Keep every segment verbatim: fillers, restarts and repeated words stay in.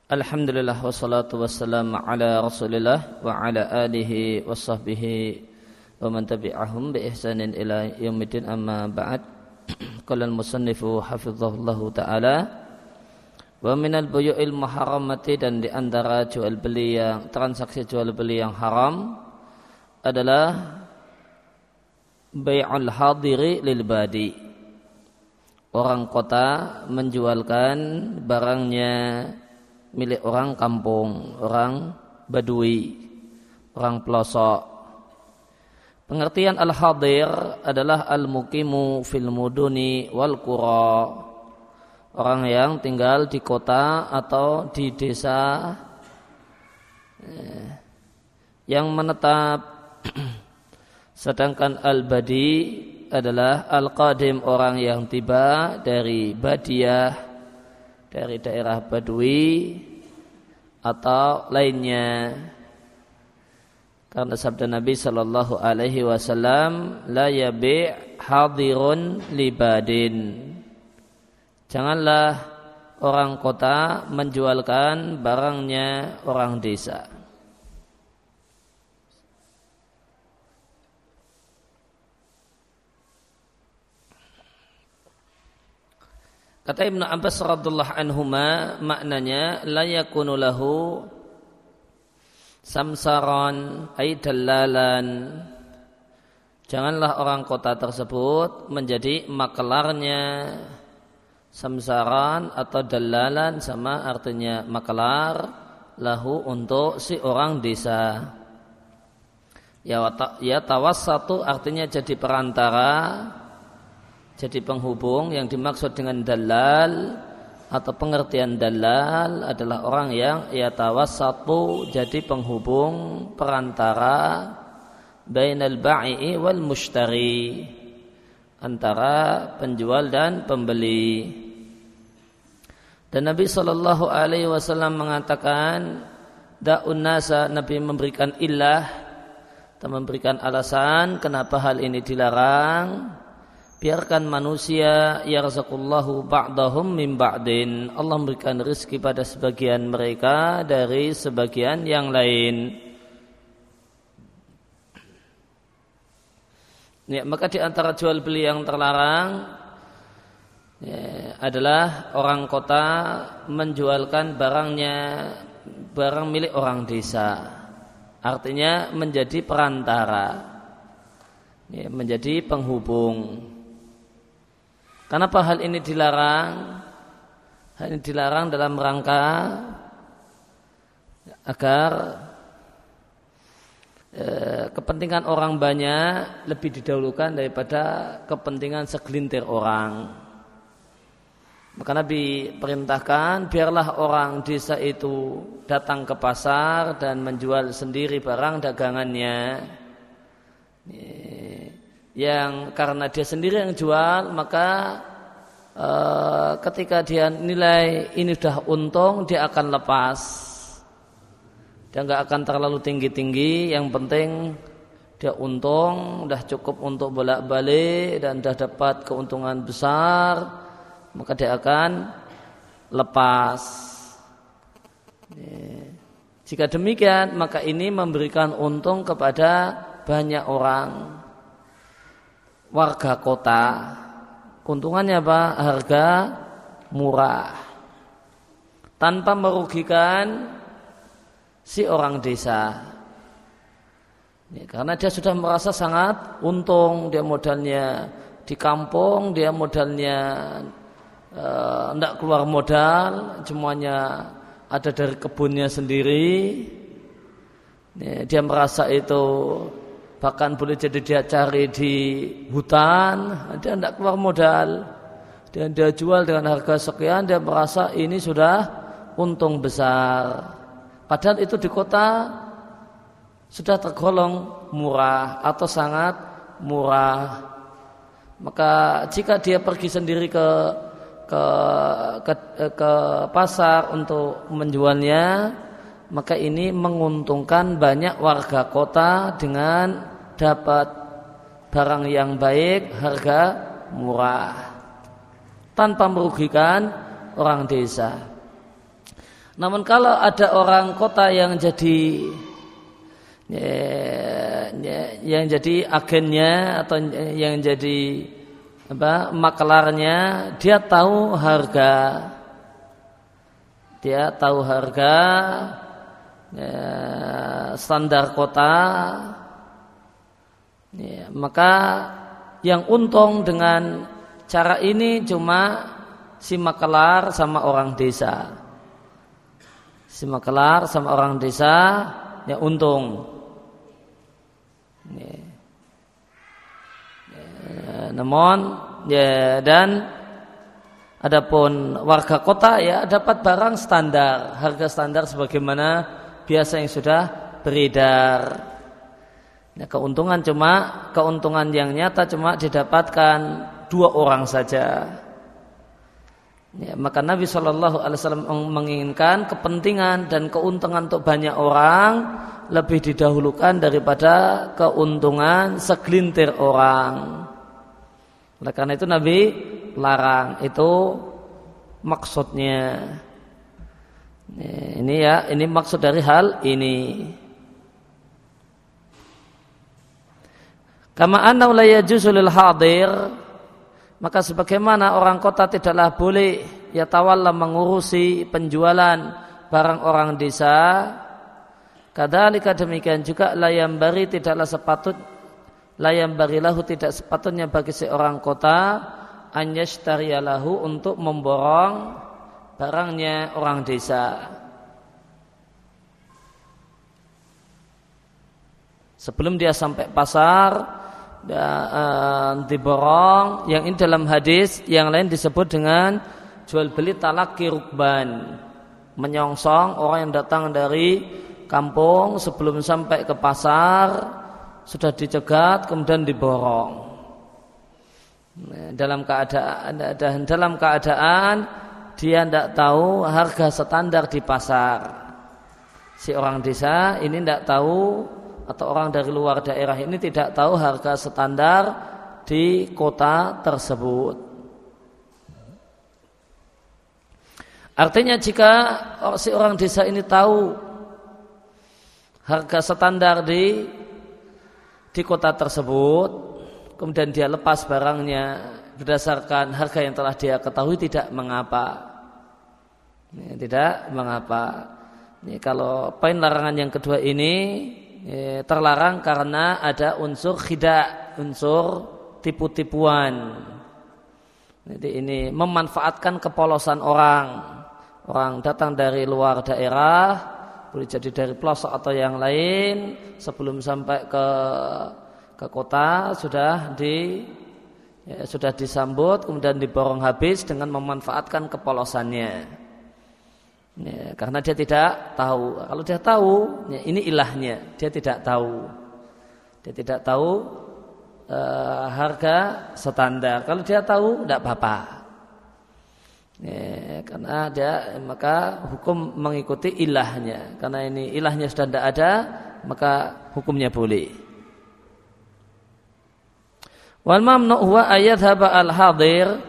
Alhamdulillah wassalatu wassalamu ala Rasulillah wa ala alihi wa sahbihi wa man tabi'ahum bi ihsanin ila yaumiddin, amma ba'd. Qala al-musannifu hafizahullahu ta'ala, wa minal buyu'il muharramati, dan di antara jual beli yang transaksi jual beli yang haram adalah bai'ul hadiri lil badi. Orang kota menjualkan barangnya milik orang kampung, orang badui, orang pelosok. Pengertian al-hadir adalah al-muqimu fil muduni wal qura, orang yang tinggal di kota atau di desa yang menetap. Sedangkan al-badi adalah al-qadim, orang yang tiba dari badiyah, dari daerah badui atau lainnya. Karena sabda Nabi sallallahu alaihi wasallam, la yabi' hadirun libadin, janganlah orang kota menjualkan barangnya orang desa. Kata Ibnu Abbas radhiyallahu anhuma, maknanya la yakunu lahu samsaran ay dallalan, janganlah orang kota tersebut menjadi makelarnya. Samsaran atau dallalan sama artinya makelar, lahu untuk si orang desa. Ya, ya tawassatu artinya jadi perantara, jadi penghubung. Yang dimaksud dengan dalal atau pengertian dalal adalah orang yang yatawassatu, jadi penghubung, perantara, bainal ba'i wal mushtari, antara penjual dan pembeli. Dan Nabi sallallahu alaihi wasallam mengatakan, da'un nasa, Nabi memberikan illah atau memberikan alasan kenapa hal ini dilarang. Biarkan manusia yarzakullahu ba'dahum min ba'din, Allah memberikan rezeki pada sebagian mereka dari sebagian yang lain. Ya, maka di antara jual beli yang terlarang ya, adalah orang kota menjualkan barangnya, barang milik orang desa. Artinya menjadi perantara, ya, menjadi penghubung. Kenapa hal ini dilarang? Hal ini dilarang dalam rangka agar eh, kepentingan orang banyak lebih didahulukan daripada kepentingan segelintir orang. Maka Nabi perintahkan, biarlah orang desa itu datang ke pasar dan menjual sendiri barang dagangannya. Yang karena dia sendiri yang jual, maka e, ketika dia nilai ini sudah untung, dia akan lepas. Dia nggak akan terlalu tinggi-tinggi. Yang penting dia untung, sudah cukup untuk bolak-balik dan sudah dapat keuntungan besar, maka dia akan lepas. Jika demikian, maka ini memberikan untung kepada banyak orang, warga kota. Keuntungannya apa? Harga murah, tanpa merugikan si orang desa. Ya, karena dia sudah merasa sangat untung. Dia modalnya di kampung, dia modalnya tidak uh, keluar modal, semuanya ada dari kebunnya sendiri. Ya, dia merasa itu bahkan boleh jadi dia cari di hutan, dia tidak keluar modal, dan dia jual dengan harga sekian, dia merasa ini sudah untung besar. Padahal itu di kota sudah tergolong murah atau sangat murah. Maka jika dia pergi sendiri ke ke ke, ke pasar untuk menjualnya, maka ini menguntungkan banyak warga kota dengan dapat barang yang baik, harga murah, tanpa merugikan orang desa. Namun kalau ada orang kota yang jadi ya, ya, yang jadi agennya atau yang jadi apa maklarnya, dia tahu harga, dia tahu harga ya, standar kota, ya, maka yang untung dengan cara ini cuma si maklar sama orang desa. Si maklar sama orang desa ya untung. Ya. Ya, namun ya dan adapun warga kota ya dapat barang standar, harga standar sebagaimana biasa yang sudah beredar. Ya, keuntungan cuma keuntungan yang nyata cuma didapatkan dua orang saja. Ya, maka Nabi Shallallahu Alaihi Wasallam menginginkan kepentingan dan keuntungan untuk banyak orang lebih didahulukan daripada keuntungan segelintir orang. Oleh karena itu Nabi larang, itu maksudnya. Ini ya, ini maksud dari hal ini. Kama annahu la yajuzu lil hadir, maka sebagaimana orang kota tidaklah boleh ya tawalla mengurusi penjualan barang orang desa, kadzalika demikian juga layambari tidaklah sepatut layambari lahu tidak sepatutnya bagi seorang kota anyashtariyalahu untuk memborong barangnya orang desa. Sebelum dia sampai pasar dan diborong, yang ini dalam hadis yang lain disebut dengan jual beli talaki rukban, menyongsong orang yang datang dari kampung sebelum sampai ke pasar sudah dicegat kemudian diborong. Dalam keadaan dan dalam keadaan dia tidak tahu harga standar di pasar. Si orang desa ini tidak tahu, atau orang dari luar daerah ini tidak tahu harga standar di kota tersebut. Artinya jika si orang desa ini tahu harga standar di di kota tersebut, kemudian dia lepas barangnya berdasarkan harga yang telah dia ketahui, tidak mengapa. Ini tidak mengapa. Ini kalau poin larangan yang kedua ini ya, terlarang karena ada unsur khida, unsur tipu-tipuan. Jadi ini memanfaatkan kepolosan orang. Orang datang dari luar daerah, boleh jadi dari pelosok atau yang lain, sebelum sampai ke ke kota sudah di ya, sudah disambut kemudian diborong habis dengan memanfaatkan kepolosannya. Ya, karena dia tidak tahu. Kalau dia tahu, ya, ini ilahnya. Dia tidak tahu. Dia tidak tahu uh, harga standar. Kalau dia tahu, tidak apa-apa. Ya, karena dia maka hukum mengikuti ilahnya. Karena ini ilahnya sudah tidak ada, maka hukumnya boleh. Wal mamnu huwa ayadhaba al-hadir.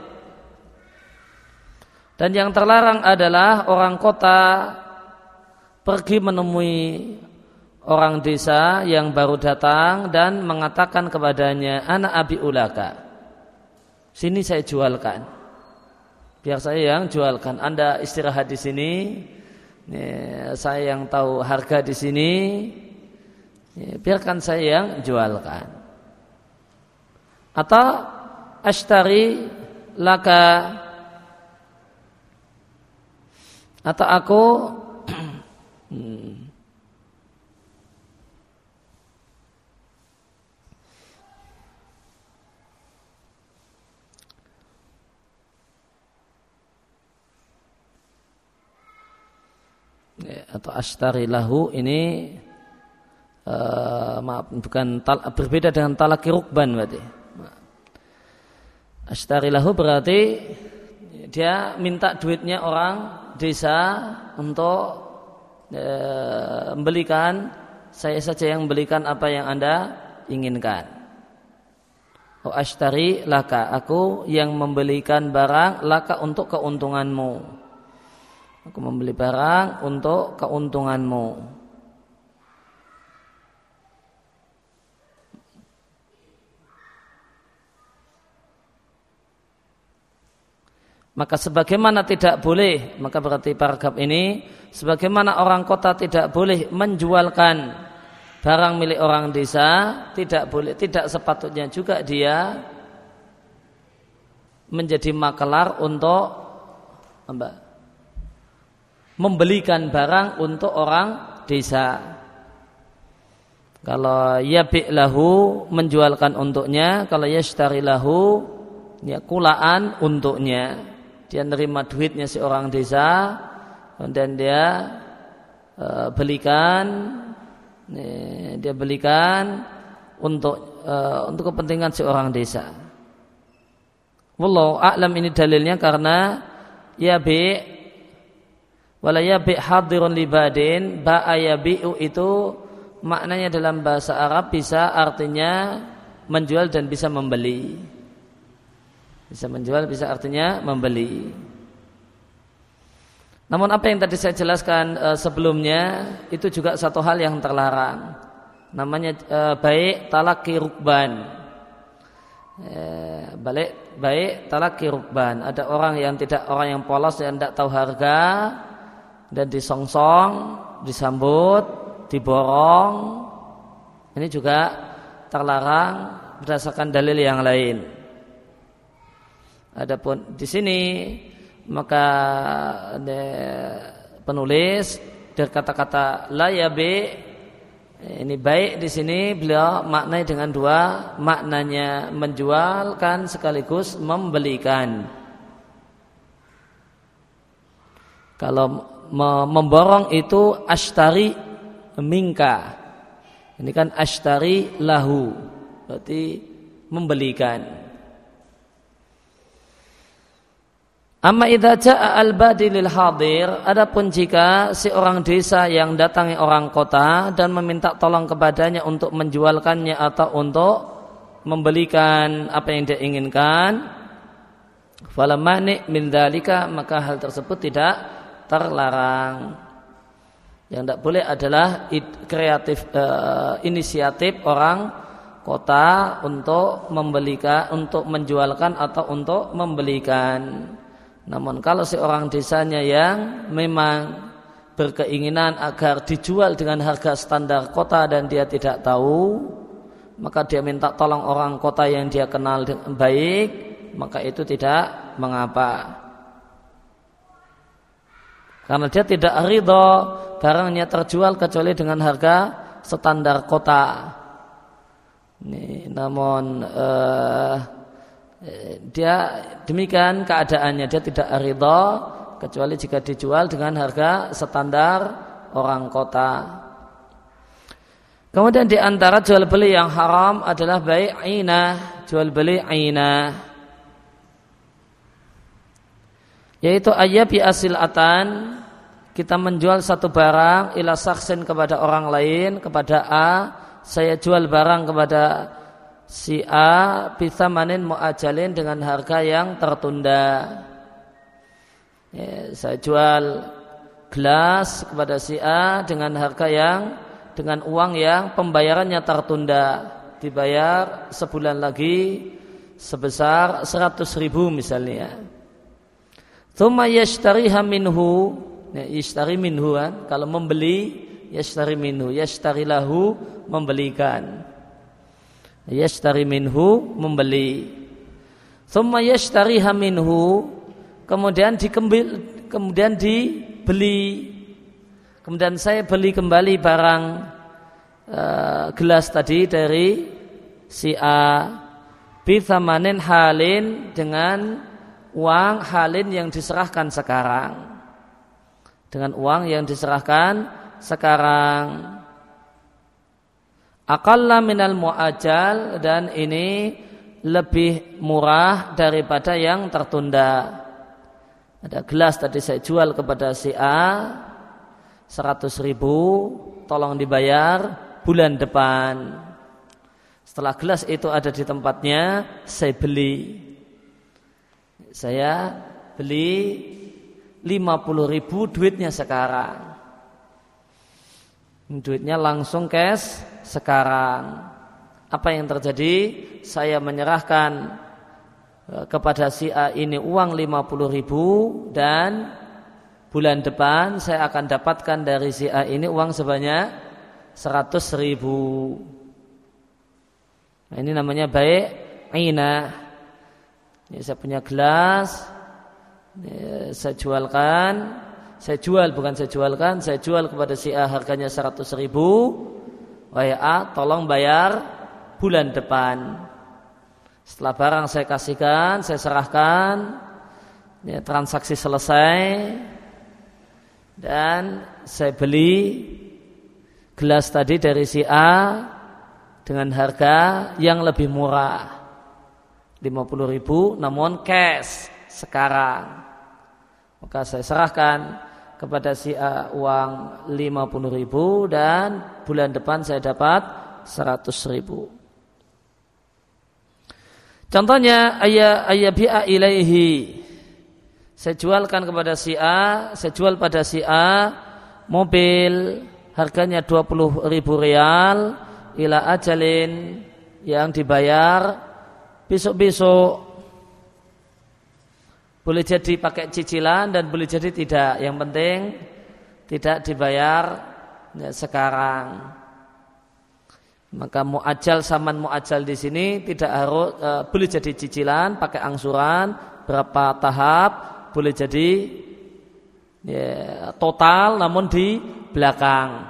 Dan yang terlarang adalah orang kota pergi menemui orang desa yang baru datang dan mengatakan kepadanya, ana abi ulaka, sini saya jualkan, biar saya yang jualkan, Anda istirahat di sini, saya yang tahu harga di sini, biarkan saya yang jualkan. Atau ashtari laka, atau aku hmm, ya, atau ashtari lahu ini uh, maaf bukan tal, berbeda dengan talaki rukban berarti. Ashtari lahu berarti dia minta duitnya orang desa untuk e, membelikan, saya saja yang membelikan apa yang Anda inginkan. Oh ashtari laka, aku yang membelikan barang laka untuk keuntunganmu. Aku membeli barang untuk keuntunganmu. Maka sebagaimana tidak boleh, maka berarti paragraf ini, sebagaimana orang kota tidak boleh menjualkan barang milik orang desa, tidak boleh, tidak sepatutnya juga dia menjadi makelar untuk apa? Membelikan barang untuk orang desa. Kalau yabi' lahu, menjualkan untuknya. Kalau yashtari lahu, ya kulaan untuknya. Dia nerima duitnya si orang desa dan dia e, belikan, e, dia belikan untuk e, untuk kepentingan si orang desa. Wallahu a'lam, ini dalilnya karena yabi' wala yabi' hadirun libadin, ba'a yabi'u itu maknanya dalam bahasa Arab bisa artinya menjual dan bisa membeli. Bisa menjual, bisa artinya membeli. Namun apa yang tadi saya jelaskan e, sebelumnya itu juga satu hal yang terlarang. Namanya e, baik talaki rukban. E, balik baik talaki rukban. Ada orang yang tidak orang yang polos yang tidak tahu harga dan disongsong, disambut, diborong. Ini juga terlarang berdasarkan dalil yang lain. Adapun di sini maka penulis dari kata-kata la yabi, ini baik di sini beliau maknai dengan dua, maknanya menjualkan sekaligus membelikan. Kalau memborong itu ashtari minka, ini kan ashtari lahu, berarti membelikan. Amma idza jaa al-badilil hadir, adapun jika si orang desa yang datangi orang kota dan meminta tolong kepadanya untuk menjualkannya atau untuk membelikan apa yang dia inginkan, fala mani' min dzalika, maka hal tersebut tidak terlarang. Yang tidak boleh adalah kreatif uh, inisiatif orang kota untuk membelikan, untuk menjualkan atau untuk membelikan. Namun kalau seorang desanya yang memang berkeinginan agar dijual dengan harga standar kota dan dia tidak tahu, maka dia minta tolong orang kota yang dia kenal dengan baik, maka itu tidak mengapa. Karena dia tidak ridho barangnya terjual kecuali dengan harga standar kota. Ini, namun eh, dia demikian keadaannya, dia tidak ridha kecuali jika dijual dengan harga standar orang kota. Kemudian di antara jual beli yang haram adalah bai' ainah, jual beli ainah, yaitu ayyabi asilatan, kita menjual satu barang ila saksin kepada orang lain, kepada A, saya jual barang kepada si A bisamanin mu'ajalin dengan harga yang tertunda. Ya, saya jual gelas kepada si A dengan harga yang dengan uang yang pembayarannya tertunda, dibayar sebulan lagi sebesar seratus ribu misalnya. Tsumma yashtariha minhu, ya, yashtari minhu kan? Kalau membeli yashtari minhu, yashtari lahu membelikan. Yashtari minhu membeli. Tsumma yashtariha minhu, kemudian dikembil, kemudian dibeli. Kemudian saya beli kembali barang uh, gelas tadi dari si A bi tsamanin halin, dengan uang halin yang diserahkan sekarang. Dengan uang yang diserahkan sekarang. Aqalla minal mu'ajjal, dan ini lebih murah daripada yang tertunda. Ada gelas tadi saya jual kepada si A seratus ribu, tolong dibayar bulan depan. Setelah gelas itu ada di tempatnya, saya beli. Saya beli lima puluh ribu duitnya sekarang. Duitnya langsung cash sekarang. Apa yang terjadi? Saya menyerahkan kepada si A ini uang lima puluh ribu dan bulan depan saya akan dapatkan dari si A ini uang sebanyak seratus ribu. Nah, ini namanya baik aina. Ini saya punya gelas, ini saya jualkan, saya jual bukan saya jualkan, saya jual kepada si A harganya seratus ribu. Wahai A, tolong bayar bulan depan. Setelah barang saya kasihkan, saya serahkan, ya, transaksi selesai, dan saya beli gelas tadi dari si A dengan harga yang lebih murah, lima puluh ribu, namun cash sekarang. Maka saya serahkan kepada si A uang lima puluh ribu dan bulan depan saya dapat seratus ribu. Contohnya ayya ayyabi'a ilaihi. Saya jualkan kepada si A, saya jual pada si A mobil harganya dua puluh ribu rial ila ajalin yang dibayar besok-besok. Boleh jadi pakai cicilan dan boleh jadi tidak. Yang penting tidak dibayar ya, sekarang. Maka muajal saman muajal di sini tidak harus e, boleh jadi cicilan, pakai angsuran berapa tahap, boleh jadi ya, total namun di belakang.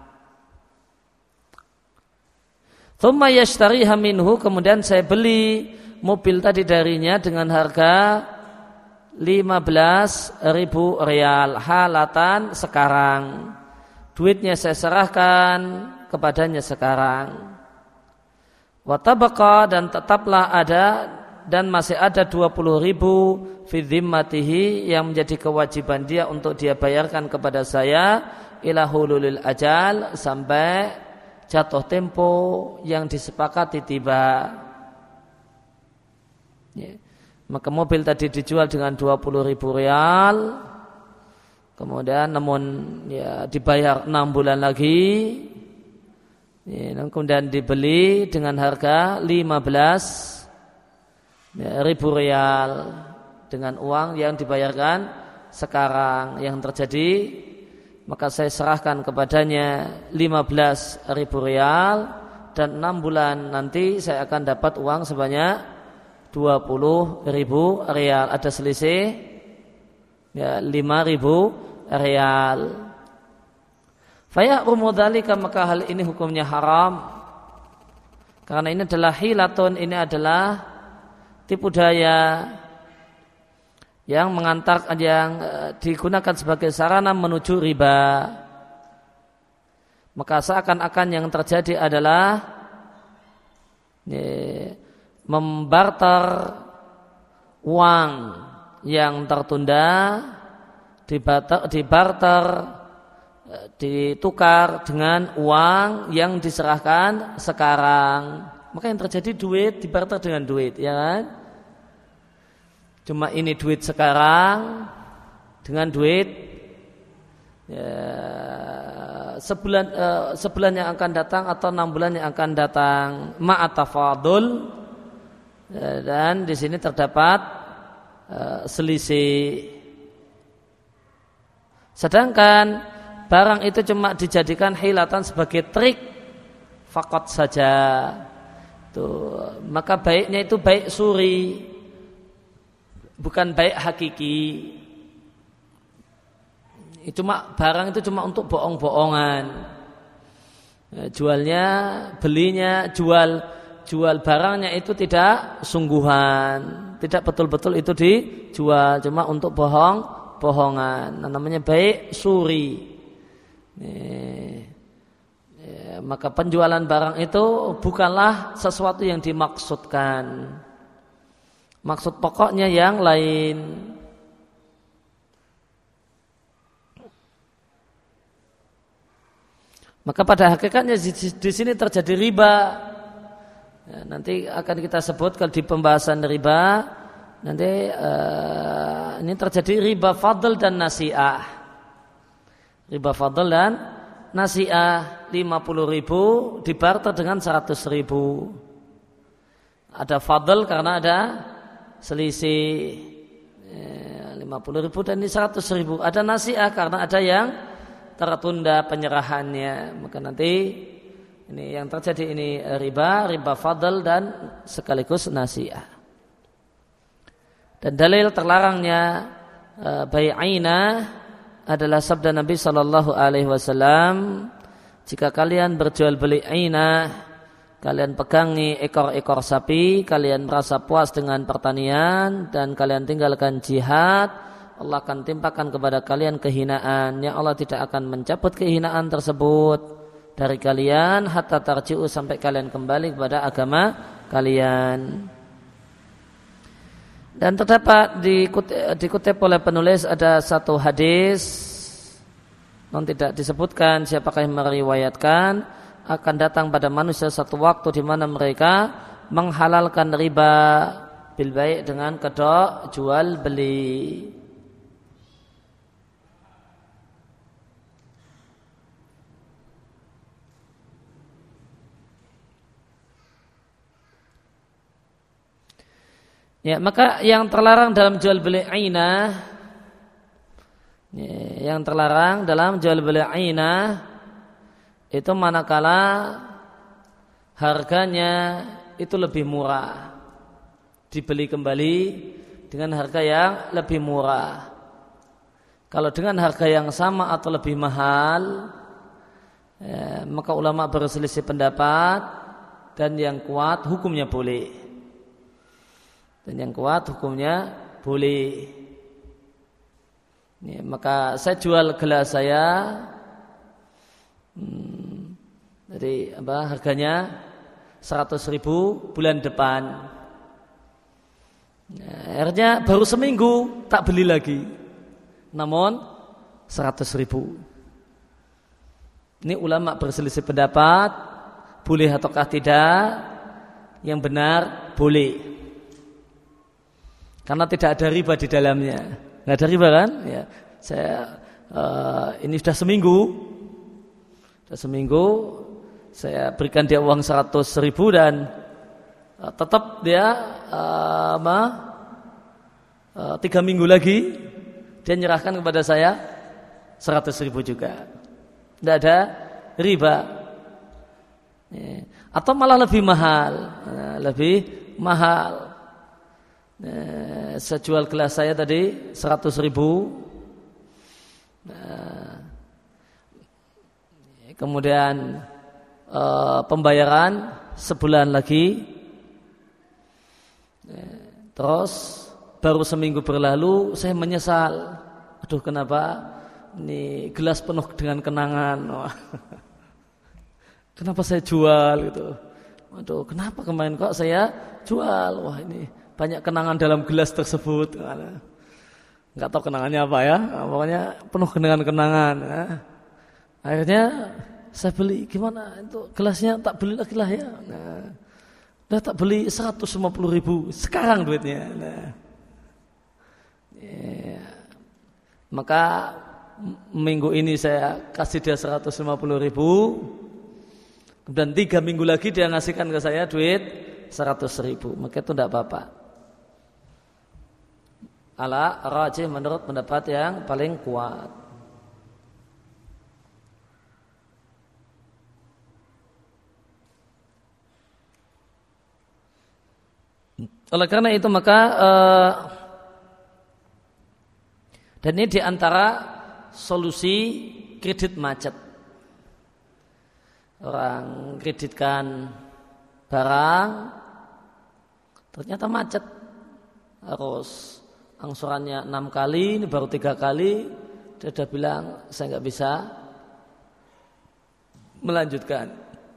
Tsumma yashtariha minhu, kemudian saya beli mobil tadi darinya dengan harga lima belas ribu rial halatan sekarang. Duitnya saya serahkan kepadanya sekarang. Wa tabaqa, dan tetaplah ada dan masih ada dua puluh ribu fi dhimmatihi yang menjadi kewajiban dia untuk dia bayarkan kepada saya ila hululil ajal, sampai jatuh tempo yang disepakati tiba. Ya. Maka mobil tadi dijual dengan dua puluh ribu rial, kemudian namun ya dibayar enam bulan lagi, ya, kemudian dibeli dengan harga lima belas ribu rial dengan uang yang dibayarkan sekarang. Yang terjadi, maka saya serahkan kepadanya lima belas ribu rial dan enam bulan nanti saya akan dapat uang sebanyak dua puluh ribu rial. Ada selisih ya, lima ribu rial. Fayahrumu dzalika, maka hal ini hukumnya haram, karena ini adalah hilatun, ini adalah tipu daya yang mengantar, yang digunakan sebagai sarana menuju riba. Maka seakan-akan yang terjadi adalah ya, membarter uang yang tertunda, dibarter, dibarter ditukar dengan uang yang diserahkan sekarang. Maka yang terjadi duit dibarter dengan duit, ya kan? Cuma ini duit sekarang dengan duit ya, sebulan uh, sebulan yang akan datang atau enam bulan yang akan datang, ma'atafadul, ya, dan di sini terdapat uh, selisih. Sedangkan barang itu cuma dijadikan hilatan sebagai trik fakot saja. Tuh, maka baiknya itu baik suri, bukan baik hakiki. Cuma barang itu cuma untuk bohong-bohongan. Jualnya, belinya, jual jual barangnya itu tidak sungguhan, tidak betul-betul itu dijual, cuma untuk bohong-bohongan. Nah, namanya baik suri. Nih, ya, maka penjualan barang itu bukanlah sesuatu yang dimaksudkan. Maksud pokoknya yang lain. Maka pada hakikatnya di, di sini terjadi riba. Ya, nanti akan kita sebut kalau di pembahasan riba, nanti uh, ini terjadi riba fadl dan nasi'ah. Riba fadl dan nasi'ah, lima puluh ribu dibarter dengan seratus ribu. Ada fadl karena ada selisih lima puluh ribu dan ini seratus ribu. Ada nasi'ah karena ada yang tertunda penyerahannya. Maka nanti ini yang terjadi ini riba, riba fadl dan sekaligus nasi'ah. Dan dalil terlarangnya e, bai'ainah adalah sabda Nabi sallallahu alaihi wasallam, jika kalian berjual beli ainah, kalian pegangi ekor-ekor sapi, kalian merasa puas dengan pertanian dan kalian tinggalkan jihad, Allah akan timpakan kepada kalian kehinaan yang Allah tidak akan mencabut kehinaan tersebut dari kalian hatta tarji'u, sampai kalian kembali kepada agama kalian. Dan terdapat dikutip, dikutip oleh penulis ada satu hadis, non tidak disebutkan siapakah yang meriwayatkan, akan datang pada manusia satu waktu di mana mereka menghalalkan riba bil bai' dengan kedok jual beli. Ya, maka yang terlarang dalam jual beli ainah, ya, yang terlarang dalam jual beli ainah itu manakala harganya itu lebih murah, dibeli kembali dengan harga yang lebih murah. Kalau dengan harga yang sama atau lebih mahal, ya, maka ulama berselisih pendapat dan yang kuat hukumnya boleh. Dan yang kuat hukumnya boleh. Ya, maka saya jual gelas saya hmm, dari apa harganya seratus ribu bulan depan. Nah, akhirnya baru seminggu tak beli lagi, namun seratus ribu. Ini ulama berselisih pendapat boleh ataukah tidak. Yang benar boleh. Karena tidak ada riba di dalamnya. Nggak ada riba kan? Ya, saya uh, ini sudah seminggu, sudah seminggu saya berikan dia uang seratus ribu dan uh, tetap dia uh, ma, uh, tiga minggu lagi dia nyerahkan kepada saya seratus ribu juga. Tidak ada riba. Ya. Atau malah lebih mahal, nah, lebih mahal. Nah, saya jual gelas saya tadi seratus ribu. Nah, kemudian e, pembayaran sebulan lagi. Nah, terus baru seminggu berlalu saya menyesal. Aduh, kenapa ini gelas penuh dengan kenangan. Wah. Kenapa saya jual gitu? Aduh, kenapa kemarin kok saya jual? Wah, ini banyak kenangan dalam gelas tersebut. Enggak tahu kenangannya apa ya. Pokoknya penuh dengan kenangan. Akhirnya saya beli. Gimana itu gelasnya tak beli lagi lah ya. Nah, udah tak beli seratus lima puluh ribu sekarang duitnya. Nah, ya. Maka minggu ini saya kasih dia seratus lima puluh ribu. Kemudian tiga minggu lagi dia ngasihkan ke saya duit seratus ribu. Maka itu tidak apa-apa. Ala rajih menurut pendapat yang paling kuat. Oleh karena itu maka uh, dan ini diantara solusi kredit macet. Orang kreditkan barang ternyata macet, harus angsurannya enam kali, ini baru tiga kali, dia sudah bilang saya nggak bisa melanjutkan.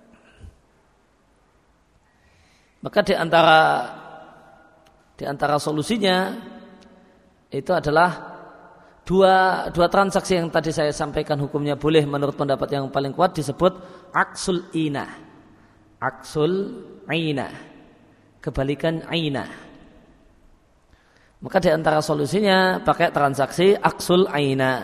Maka di antara di antara solusinya itu adalah dua dua transaksi yang tadi saya sampaikan hukumnya boleh menurut pendapat yang paling kuat disebut aksul inah, aksul ainah, kebalikan ainah. Maka di antara solusinya pakai transaksi aksul aina.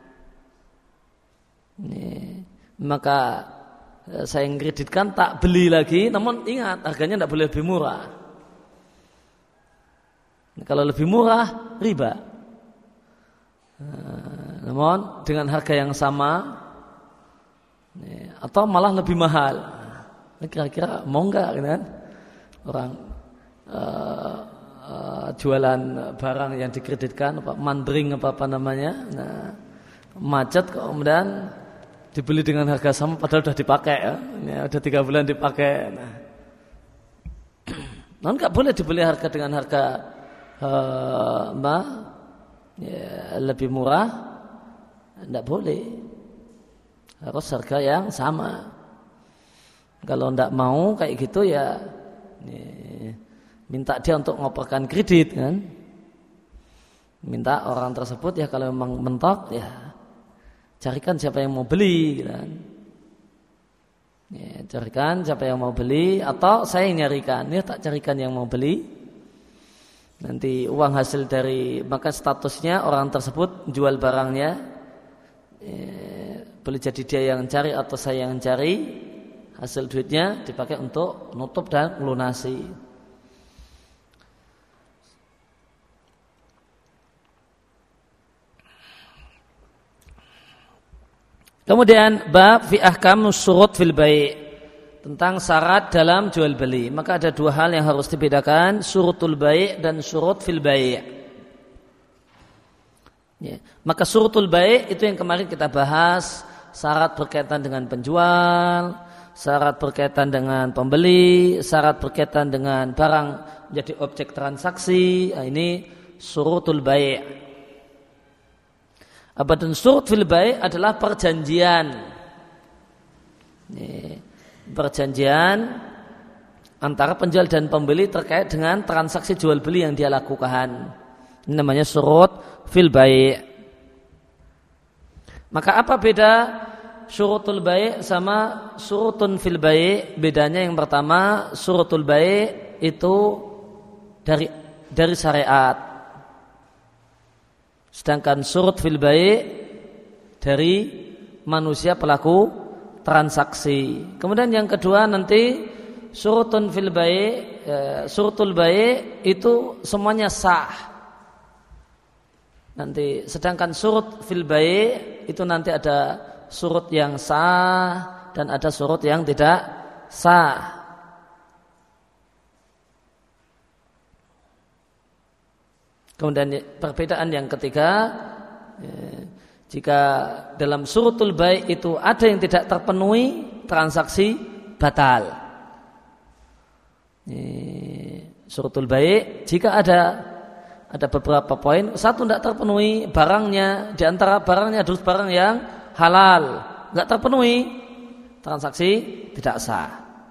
Ini, maka saya kreditkan tak beli lagi, namun ingat harganya tidak boleh lebih murah. Kalau lebih murah riba. Nah, namun dengan harga yang sama atau malah lebih mahal. Kira-kira mau enggak kan? Orang uh, uh, jualan barang yang dikreditkan apa mandring apa apa namanya. Nah, macet kemudian dibeli dengan harga sama padahal sudah dipakai ya. Ini udah tiga bulan dipakai. Nah, non enggak boleh dibeli harga dengan harga uh, apa? Ya, lebih murah. Enggak boleh. Harus harga yang sama. Kalau tidak mau kayak gitu ya, ya minta dia untuk ngoperkan kredit kan. Minta orang tersebut ya kalau memang mentok ya carikan siapa yang mau beli kan. Ya, carikan siapa yang mau beli atau saya yang nyarikan. Ya tak carikan yang mau beli. Nanti uang hasil dari maka statusnya orang tersebut jual barangnya. Ya, boleh jadi dia yang cari atau saya yang cari, hasil duitnya dipakai untuk nutup dan melunasi. Kemudian bab fi ahkamus syurut fil bai', tentang syarat dalam jual beli. Maka ada dua hal yang harus dibedakan, syurutul bai' dan syurut fil bai'. Ya. Maka syurutul bai' itu yang kemarin kita bahas. Syarat berkaitan dengan penjual, syarat berkaitan dengan pembeli, syarat berkaitan dengan barang menjadi objek transaksi. Nah, ini syurutul bai'. Adapun syurut fil bai' adalah perjanjian. Ini, perjanjian antara penjual dan pembeli terkait dengan transaksi jual beli yang dia lakukan. Ini namanya syurut fil bai'. Maka apa beda syurutul bai' sama syurutun fil bai'? Bedanya yang pertama, syurutul bai' itu dari dari syariat. Sedangkan syurut fil bai' dari manusia pelaku transaksi. Kemudian yang kedua nanti syurutun fil bai', eh, syurutul bai' itu semuanya sah. Nanti sedangkan syurut fil bai' itu nanti ada syurut yang sah dan ada syurut yang tidak sah. Kemudian perbedaan yang ketiga, jika dalam syurutul bai' itu ada yang tidak terpenuhi, transaksi batal. Syurutul bai' jika ada ada beberapa poin, satu tidak terpenuhi barangnya, di antara barangnya adalah barang yang halal, tidak terpenuhi, transaksi tidak sah.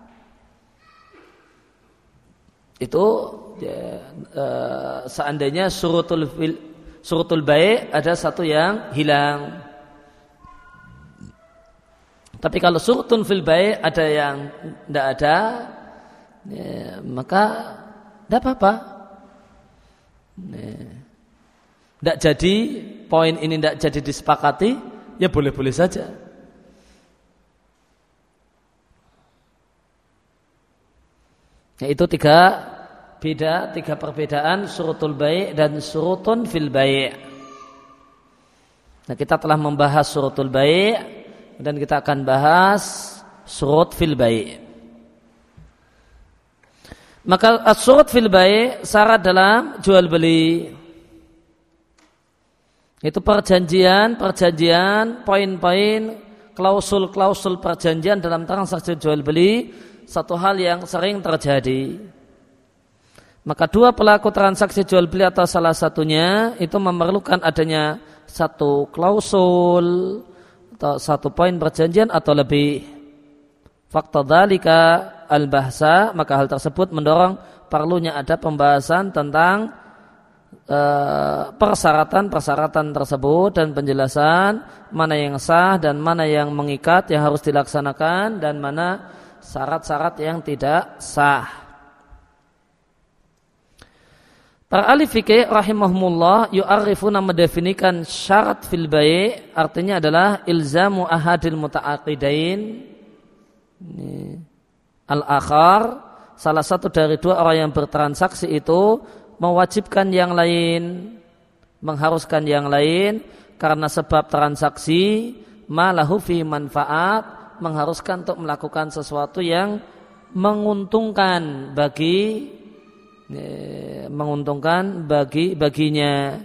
Itu ya, e, seandainya syurutul syurutul bai' ada satu yang hilang. Tapi kalau syurutun fil bai' ada yang tidak ada, ya, maka tidak apa-apa. Tidak jadi poin ini tidak jadi disepakati, ya boleh-boleh saja. Yaitu tiga beda, tiga perbedaan syurutul bai' dan syurutun fil bai'. Nah, kita telah membahas syurutul bai' dan kita akan bahas syurut fil bai'. Maka as-syurut fil bai' syarat dalam jual beli. Itu perjanjian, perjanjian, poin-poin, klausul-klausul perjanjian dalam transaksi jual beli, satu hal yang sering terjadi. Maka dua pelaku transaksi jual beli atau salah satunya itu memerlukan adanya satu klausul atau satu poin perjanjian atau lebih. Faqtadzalika al-bahsa, maka hal tersebut mendorong perlunya ada pembahasan tentang e, persyaratan-persyaratan tersebut dan penjelasan mana yang sah dan mana yang mengikat yang harus dilaksanakan dan mana syarat-syarat yang tidak sah. Para ahli fikih rahimahumullah yu'arrifuna mendefinisikan syarat fil bai' artinya adalah ilzamu ahadil muta'aqidain al-akhar, salah satu dari dua orang yang bertransaksi itu mewajibkan yang lain, mengharuskan yang lain karena sebab transaksi malahu fi manfaat, mengharuskan untuk melakukan sesuatu yang menguntungkan bagi menguntungkan bagi baginya.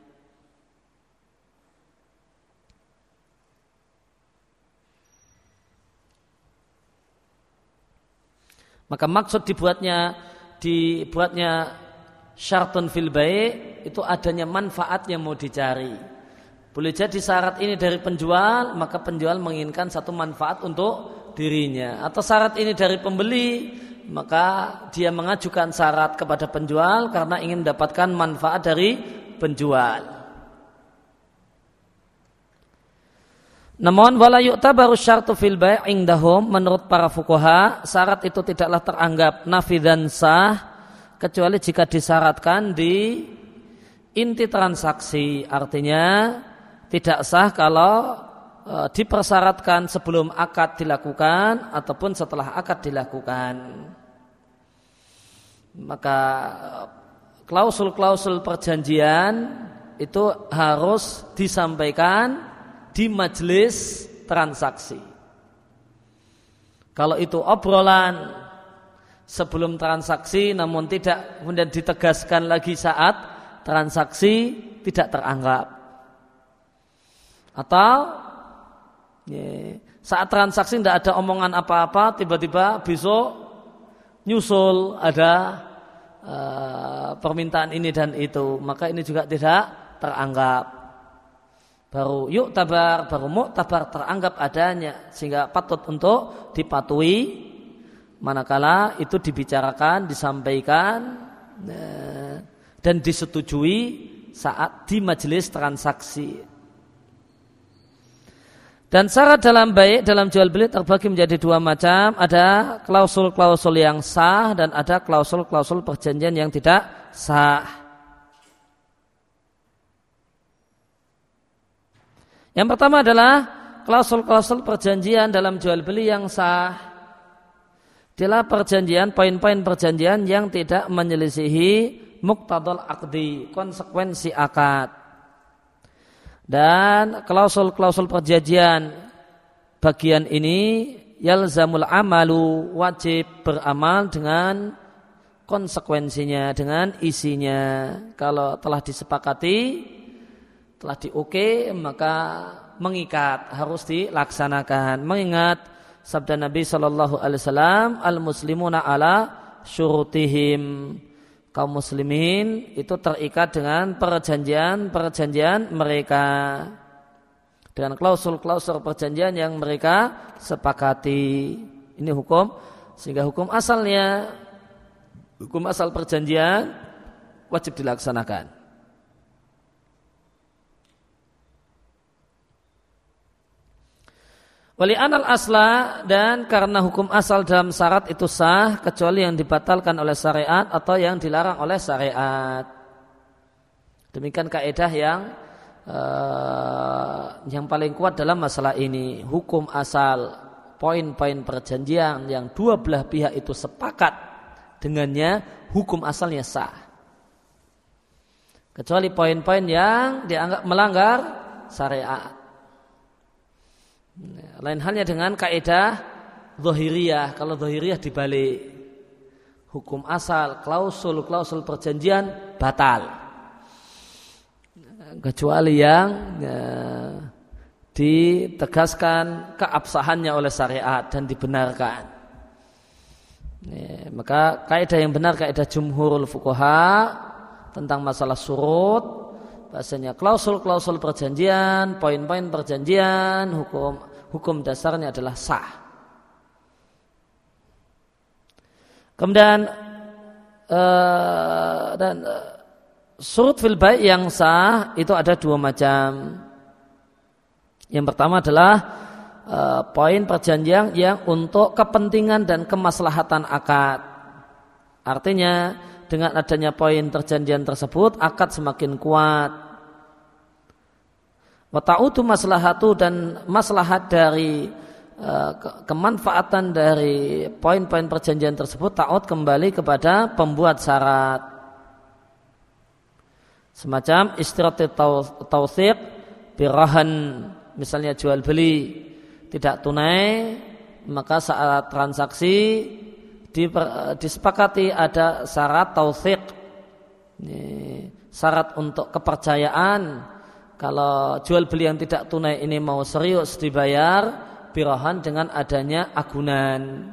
Maka maksud dibuatnya dibuatnya syartun fil bai' itu adanya manfaat yang mau dicari. Boleh jadi syarat ini dari penjual, maka penjual menginginkan satu manfaat untuk dirinya, atau syarat ini dari pembeli, maka dia mengajukan syarat kepada penjual karena ingin mendapatkan manfaat dari penjual. Namun wala yu'tabaru syartu fil bai' indahum, menurut para fuqaha syarat itu tidaklah teranggap nafidzan sah kecuali jika disyaratkan di inti transaksi, artinya tidak sah kalau e, dipersyaratkan sebelum akad dilakukan ataupun setelah akad dilakukan. Maka klausul-klausul perjanjian itu harus disampaikan di majelis transaksi. Kalau itu obrolan sebelum transaksi namun tidak kemudian ditegaskan lagi saat transaksi, tidak teranggap. Atau ya, saat transaksi tidak ada omongan apa-apa, tiba-tiba besok nyusul ada uh, permintaan ini dan itu, maka ini juga tidak teranggap. Baru yuk tabar, baru mu'tabar teranggap adanya, sehingga patut untuk dipatuhi manakala itu dibicarakan, disampaikan uh, dan disetujui saat di majelis transaksi. Dan syarat dalam bai', dalam jual beli terbagi menjadi dua macam. Ada klausul-klausul yang sah dan ada klausul-klausul perjanjian yang tidak sah. Yang pertama adalah klausul-klausul perjanjian dalam jual beli yang sah. Adalah perjanjian, poin-poin perjanjian yang tidak menyelisihi muqtadal aqdi, konsekuensi akad. Dan klausul-klausul perjanjian bagian ini yalzamul amalu, wajib beramal dengan konsekuensinya, dengan isinya. Kalau telah disepakati, telah di-oke, maka mengikat, harus dilaksanakan. Mengingat sabda Nabi shallallahu alaihi wasallam, al-muslimuna ala syurutihim. Kaum muslimin itu terikat dengan perjanjian-perjanjian mereka, dengan klausul-klausul perjanjian yang mereka sepakati. Ini hukum, sehingga hukum asalnya, hukum asal perjanjian wajib dilaksanakan. Wali anal asla, dan karena hukum asal dalam syarat itu sah kecuali yang dibatalkan oleh syariat atau yang dilarang oleh syariat. Demikian kaidah yang uh, yang paling kuat dalam masalah ini. Hukum asal, poin-poin perjanjian yang dua belah pihak itu sepakat dengannya, hukum asalnya sah. Kecuali poin-poin yang dianggap melanggar syariat. Lain halnya dengan kaidah zahiriyah. Kalau zahiriyah dibalik, hukum asal, klausul-klausul perjanjian batal, kecuali yang ya, ditegaskan keabsahannya oleh syariat dan dibenarkan. Ya, maka kaidah yang benar, kaidah jumhurul fuqaha tentang masalah surut, bahasanya klausul-klausul perjanjian, poin-poin perjanjian, hukum hukum dasarnya adalah sah. Kemudian uh, dan uh, surut fil bai' yang sah itu ada dua macam. Yang pertama adalah uh, poin perjanjian yang untuk kepentingan dan kemaslahatan akad. Artinya dengan adanya poin perjanjian tersebut akad semakin kuat. Wa ta'udu maslahatu, dan maslahat dari uh, ke- kemanfaatan dari poin-poin perjanjian tersebut ta'ud kembali kepada pembuat syarat. Semacam istirati tawthiq birahan, misalnya jual beli tidak tunai, maka saat transaksi diper, disepakati ada syarat tawthiq, syarat untuk kepercayaan. Kalau jual beli yang tidak tunai ini mau serius dibayar, birahan dengan adanya agunan.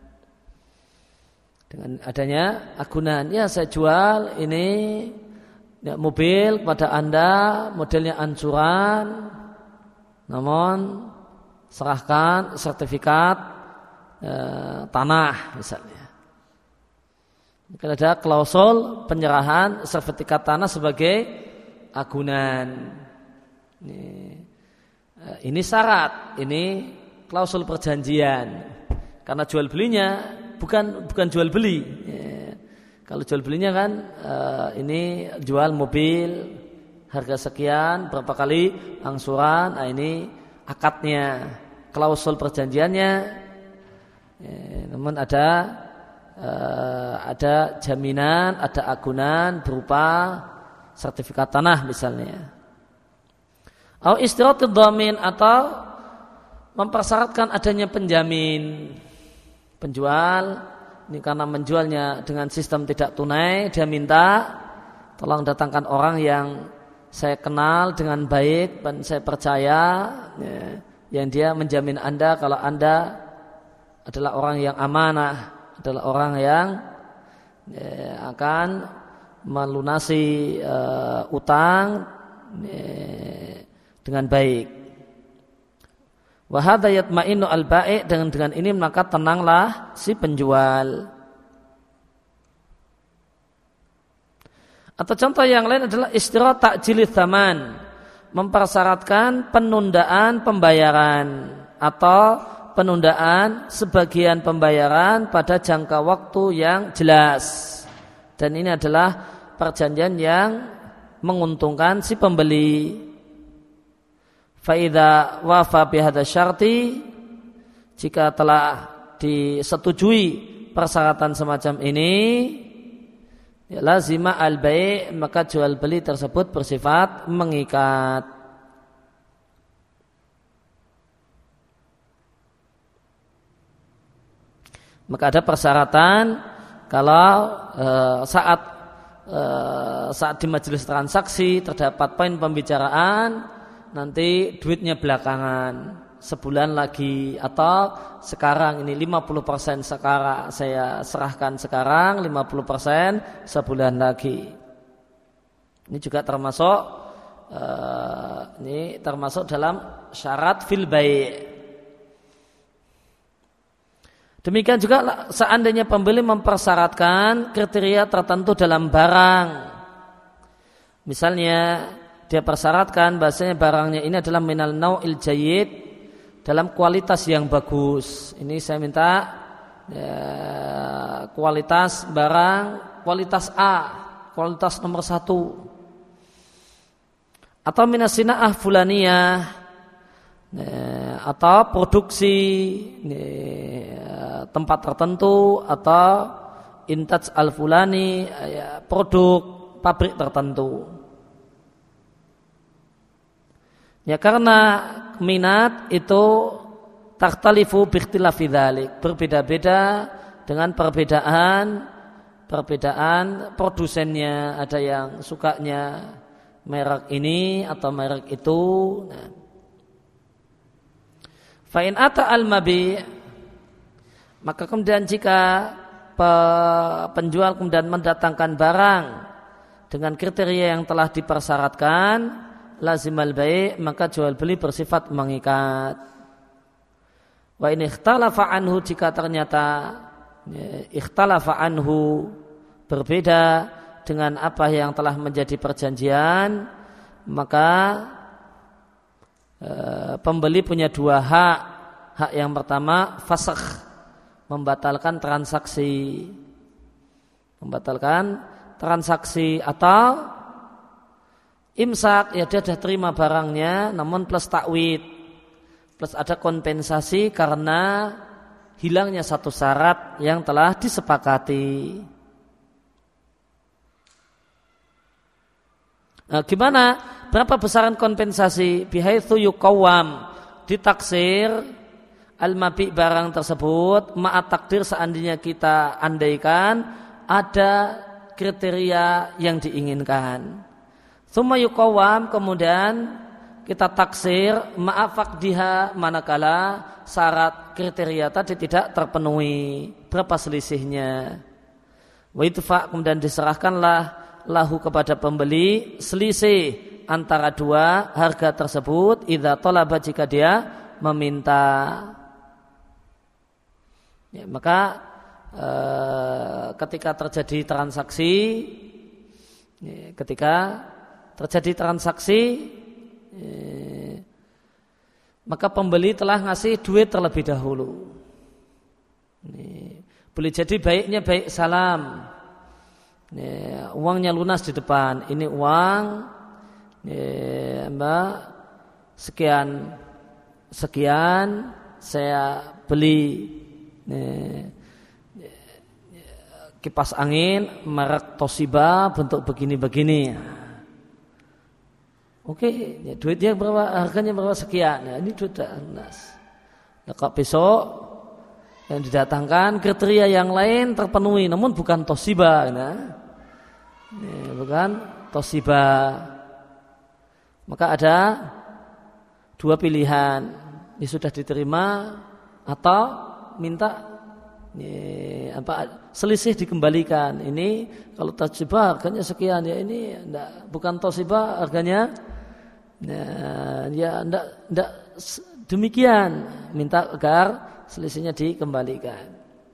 Dengan adanya agunan, ya saya jual ini ya, mobil kepada Anda, modelnya ancuran, namun serahkan sertifikat eh, tanah misalnya. Mungkin ada klausul penyerahan sertifikat tanah sebagai agunan. Ini, eh, ini syarat, ini klausul perjanjian. Karena jual belinya bukan bukan jual beli. Ya. Kalau jual belinya kan uh, ini jual mobil harga sekian, berapa kali angsuran, nah ini akadnya, klausul perjanjiannya. Ya, namun ada uh, ada jaminan, ada agunan berupa sertifikat tanah misalnya. Atau istirahatid dhamin, atau mempersyaratkan adanya penjamin. Penjual ini karena menjualnya dengan sistem tidak tunai, dia minta tolong datangkan orang yang saya kenal dengan baik dan saya percaya, ya, yang dia menjamin Anda kalau Anda adalah orang yang amanah, adalah orang yang ya, akan melunasi uh, utang ya, dengan baik. Wa hadza yatma'innu al-bai', dengan dengan ini maka tenanglah si penjual. Atau contoh yang lain adalah istirahat ta'jilidz zaman, mempersyaratkan penundaan pembayaran atau penundaan sebagian pembayaran pada jangka waktu yang jelas. Dan ini adalah perjanjian yang menguntungkan si pembeli. Fa'idha wafa bihadha syarti, jika telah disetujui persyaratan semacam ini, ya lazima al-bai', maka jual beli tersebut bersifat mengikat. Maka ada persyaratan kalau e, saat e, saat di majelis transaksi terdapat poin pembicaraan, nanti duitnya belakangan, sebulan lagi, atau sekarang ini lima puluh persen sekarang saya serahkan sekarang, lima puluh persen sebulan lagi. Ini juga termasuk uh, ini termasuk dalam syarat fil bai'. Demikian juga seandainya pembeli mempersyaratkan kriteria tertentu dalam barang. Misalnya dia persyaratkan bahasanya barangnya ini adalah minal nau'il jayyid, dalam kualitas yang bagus. Ini saya minta ya, kualitas barang kualitas A, kualitas nomor satu. Atau minas sina'ah fulaniyah, ya, atau produksi ya, tempat tertentu, atau intaj al fulani, ya, produk pabrik tertentu. Ya karena minat itu takhtalifu biikhtilafi dzalik, berbeda-beda dengan perbedaan perbedaan produsennya, ada yang sukanya merek ini atau merek itu. Nah. Fa in ata al-mabi', maka kemudian jika penjual kemudian mendatangkan barang dengan kriteria yang telah dipersyaratkan, lazimal bai', maka jual beli bersifat mengikat. Wa in ikhtalafa anhu, jika ternyata ya, ikhtalafa anhu berbeda dengan apa yang telah menjadi perjanjian, maka e, pembeli punya dua hak. Hak yang pertama fasakh, membatalkan transaksi, membatalkan transaksi atau imsak, ya dia sudah terima barangnya namun plus takwid, plus ada kompensasi karena hilangnya satu syarat yang telah disepakati. Nah, gimana? Berapa besaran kompensasi? Bihaitsu yuqawwam, ditaksir al-mabi' barang tersebut ma'at takdir, seandainya kita andaikan ada kriteria yang diinginkan. Tsumma yuqawwam, kemudian kita taksir ma'a faqdiha, manakala syarat kriteria tadi tidak terpenuhi. Berapa selisihnya? Wa idfa', kemudian diserahkanlah lahu kepada pembeli selisih antara dua harga tersebut idza talaba, jika dia meminta. Ya, maka e, ketika terjadi transaksi ya, ketika terjadi transaksi e, maka pembeli telah ngasih duit terlebih dahulu. Ini, boleh jadi baiknya baik salam. Ini, uangnya lunas di depan. Ini uang, ini, mbak, sekian sekian saya beli ini, kipas angin merek Toshiba bentuk begini-begini. Oke, ya, duitnya berapa? Harganya berapa? Sekian. Nah, ini duit lunas. Nah, kalau besok yang didatangkan kriteria yang lain terpenuhi, namun bukan Toshiba, nah. Ini bukan Toshiba. Maka ada dua pilihan, ini sudah diterima atau minta ini, apa, selisih dikembalikan. Ini kalau Toshiba harganya sekian, ya ini enggak, bukan Toshiba harganya, nah, ya enggak, enggak demikian, minta agar selisihnya dikembalikan.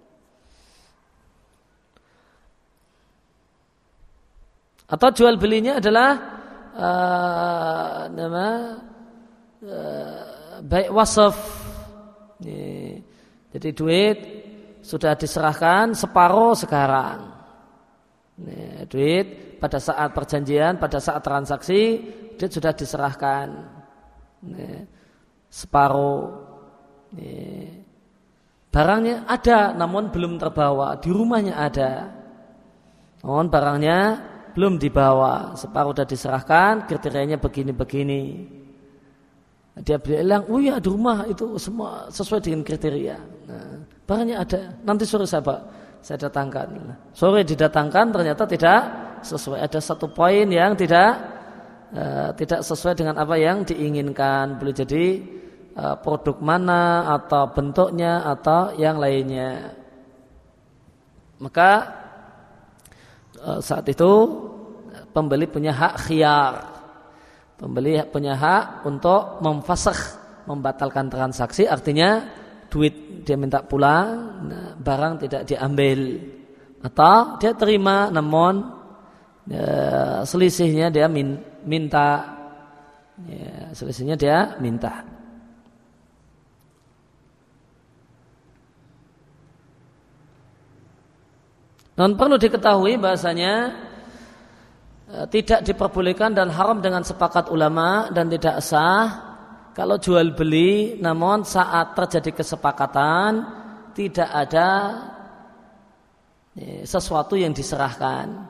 Atau jual belinya adalah uh, nama uh, baik wasaf. Ini, jadi duit sudah diserahkan separuh sekarang. Ini, duit pada saat perjanjian, pada saat transaksi, duit sudah diserahkan ini, separuh. Ini, barangnya ada, namun belum terbawa. Di rumahnya ada, namun barangnya belum dibawa. Separuh sudah diserahkan, kriterianya begini-begini. Dia bilang, oh ya di rumah itu semua sesuai dengan kriteria. Nah, barangnya ada, nanti sore saya, saya datangkan. Sore didatangkan, ternyata tidak sesuai. Ada satu poin yang tidak uh, tidak sesuai dengan apa yang diinginkan. Boleh jadi uh, produk mana, atau bentuknya, atau yang lainnya. Maka uh, saat itu pembeli punya hak khiyar. Pembeli punya hak untuk memfasakh, membatalkan transaksi, artinya duit dia minta pulang, nah, barang tidak diambil, atau dia terima namun ya, selisihnya dia min, minta, ya, selisihnya dia minta. Non perlu diketahui bahasanya tidak diperbolehkan dan haram dengan sepakat ulama dan tidak sah kalau jual beli, namun saat terjadi kesepakatan tidak ada sesuatu yang diserahkan.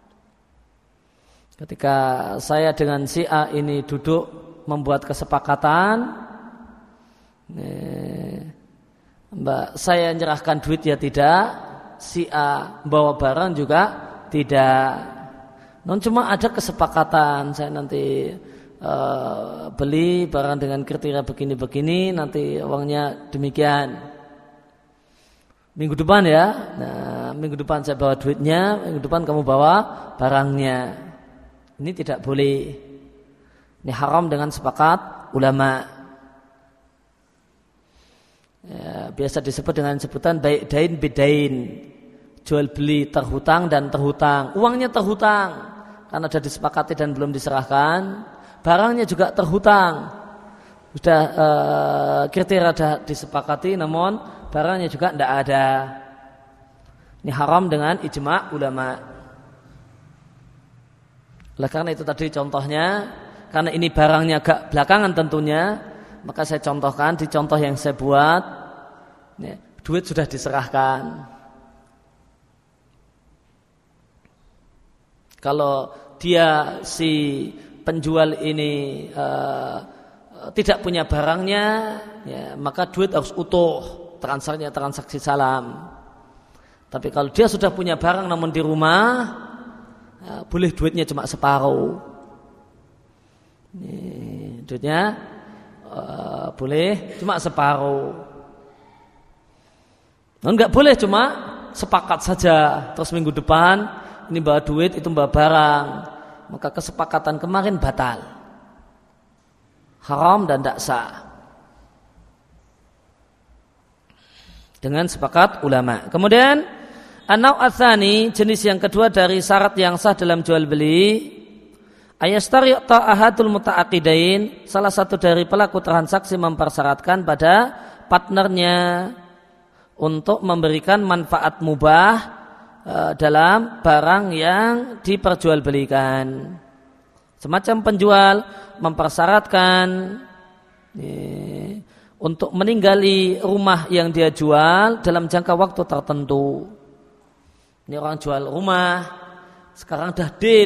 Ketika saya dengan si A ini duduk membuat kesepakatan, Mbak, saya menyerahkan duit ya tidak, si A bawa barang juga tidak. Non cuma ada kesepakatan, saya nanti uh, beli barang dengan kriteria begini-begini, nanti uangnya demikian. Minggu depan ya, nah, minggu depan saya bawa duitnya, minggu depan kamu bawa barangnya. Ini tidak boleh. Ini haram dengan sepakat ulama. Ya, biasa disebut dengan sebutan baik dain bidain, jual beli terhutang dan terhutang. Uangnya terhutang karena sudah disepakati dan belum diserahkan, barangnya juga terhutang, sudah e, kriteria sudah disepakati, namun barangnya juga tidak ada. Ini haram dengan ijma' ulama. Oleh karena itu tadi contohnya, karena ini barangnya agak belakangan tentunya, maka saya contohkan di contoh yang saya buat, ya, duit sudah diserahkan. Kalau dia si penjual ini uh, tidak punya barangnya, ya, maka duit harus utuh, transaksinya transaksi salam. Tapi kalau dia sudah punya barang namun di rumah, ya, boleh duitnya cuma separuh. Ini, duitnya uh, boleh cuma separuh. Enggak boleh cuma sepakat saja, terus minggu depan ini bawa duit, itu bawa barang, maka kesepakatan kemarin batal, haram dan tidak sah. Dengan sepakat ulama. Kemudian an-naw' ats-tsani, jenis yang kedua dari syarat yang sah dalam jual beli, ayastari'ta ahadul muta'aqidain, salah satu dari pelaku transaksi mempersyaratkan pada partnernya untuk memberikan manfaat mubah dalam barang yang diperjualbelikan. Semacam penjual mempersyaratkan ya, untuk meninggali rumah yang dia jual dalam jangka waktu tertentu. Ini orang jual rumah, sekarang sudah deal,